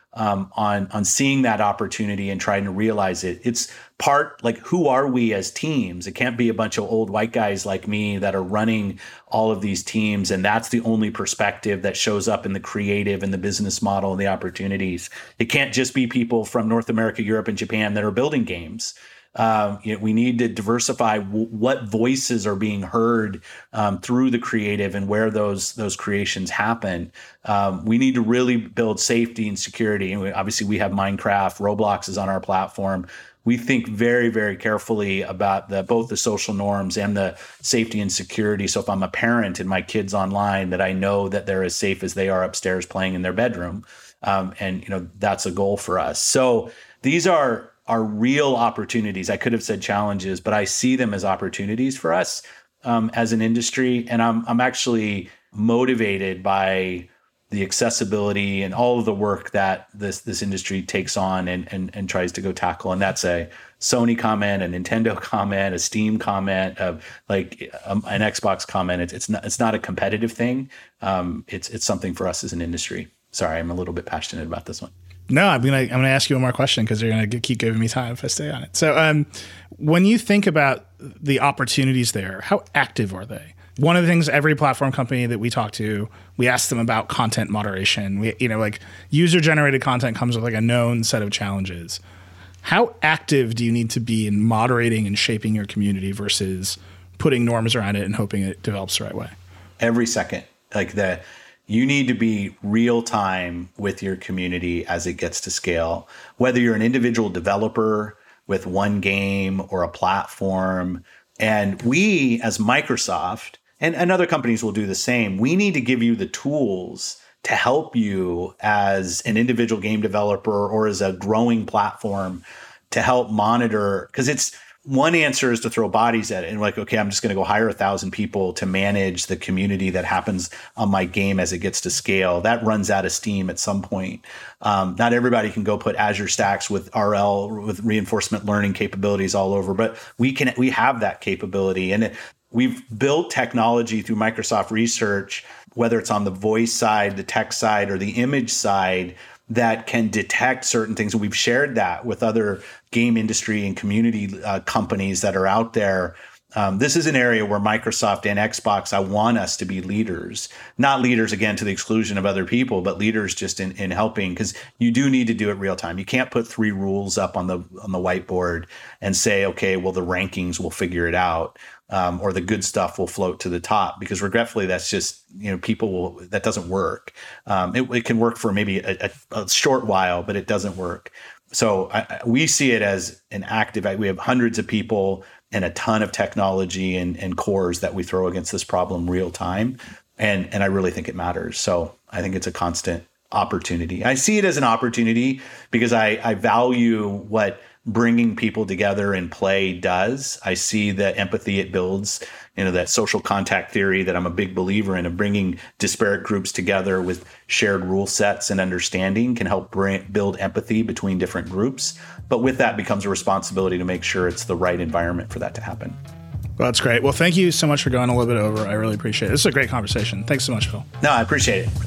um, on on seeing that opportunity and trying to realize it. It's part like, who are we as teams? It can't be a bunch of old white guys like me that are running all of these teams, and that's the only perspective that shows up in the creative and the business model and the opportunities. It can't just be people from North America, Europe, and Japan that are building games. Um, you know, we need to diversify w- what voices are being heard um, through the creative and where those those creations happen. Um, we need to really build safety and security. And we, obviously, we have Minecraft, Roblox is on our platform. We think very, very carefully about the both the social norms and the safety and security. So if I'm a parent and my kid's online, that I know that they're as safe as they are upstairs playing in their bedroom. Um, and you know, that's a goal for us. So these are are real opportunities. I could have said challenges, but I see them as opportunities for us um, as an industry. And I'm I'm actually motivated by the accessibility and all of the work that this this industry takes on and and and tries to go tackle. And that's a Sony comment, a Nintendo comment, a Steam comment, of like um, an Xbox comment. It's it's not it's not a competitive thing. Um, it's it's something for us as an industry. Sorry, I'm a little bit passionate about this one. No, I'm gonna I'm gonna ask you one more question because you're gonna keep giving me time if I stay on it. So, um, when you think about the opportunities there, how active are they? One of the things every platform company that we talk to, we ask them about content moderation. We, you know, like user generated content comes with like a known set of challenges. How active do you need to be in moderating and shaping your community versus putting norms around it and hoping it develops the right way? Every second, like the. You need to be real time with your community as it gets to scale. Whether you're an individual developer with one game or a platform, and we as Microsoft, and, and other companies will do the same, we need to give you the tools to help you as an individual game developer or as a growing platform to help monitor, because it's, one answer is to throw bodies at it and like, okay, I'm just going to go hire a thousand people to manage the community that happens on my game as it gets to scale. That runs out of steam at some point. Um, not everybody can go put Azure Stacks with R L, with reinforcement learning capabilities all over, but we can, we have that capability. And it, we've built technology through Microsoft Research, whether it's on the voice side, the text side, or the image side, that can detect certain things. And we've shared that with other game industry and community uh, companies that are out there. Um, this is an area where Microsoft and Xbox, I want us to be leaders, not leaders, again, to the exclusion of other people, but leaders just in, in helping, because you do need to do it real time. You can't put three rules up on the on the whiteboard and say, okay, well, the rankings will figure it out. Um, or the good stuff will float to the top, because regretfully, that's just, you know, people will, that doesn't work. Um, it, it can work for maybe a, a, a short while, but it doesn't work. So I, I, we see it as an active, we have hundreds of people and a ton of technology and, and cores that we throw against this problem real time. And, and I really think it matters. So I think it's a constant opportunity. I see it as an opportunity because I, I value what bringing people together in play does. I see the empathy it builds, you know, that social contact theory that I'm a big believer in, of bringing disparate groups together with shared rule sets and understanding can help bring, build empathy between different groups. But with that becomes a responsibility to make sure it's the right environment for that to happen. Well, that's great. Well, thank you so much for going a little bit over. I really appreciate it. This is a great conversation. Thanks so much, Phil. No, I appreciate it.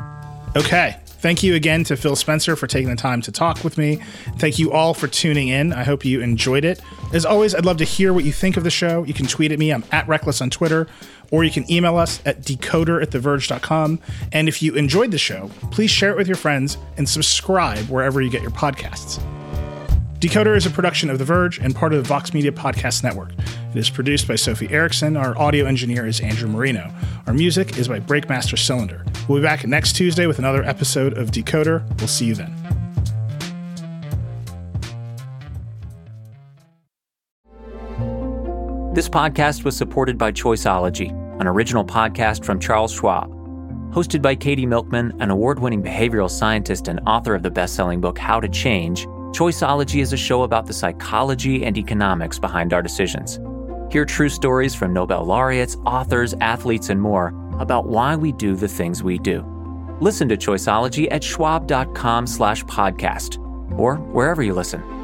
Okay. Thank you again to Phil Spencer for taking the time to talk with me. Thank you all for tuning in. I hope you enjoyed it. As always, I'd love to hear what you think of the show. You can tweet at me. I'm at Reckless on Twitter, or you can email us at decoder at the verge dot com. And if you enjoyed the show, please share it with your friends and subscribe wherever you get your podcasts. Decoder is a production of The Verge and part of the Vox Media Podcast Network. It is produced by Sophie Erickson. Our audio engineer is Andrew Marino. Our music is by Breakmaster Cylinder. We'll be back next Tuesday with another episode of Decoder. We'll see you then. This podcast was supported by Choiceology, an original podcast from Charles Schwab. Hosted by Katie Milkman, an award-winning behavioral scientist and author of the best-selling book How to Change, Choiceology is a show about the psychology and economics behind our decisions. Hear true stories from Nobel laureates, authors, athletes, and more about why we do the things we do. Listen to Choiceology at schwab dot com slash podcast or wherever you listen.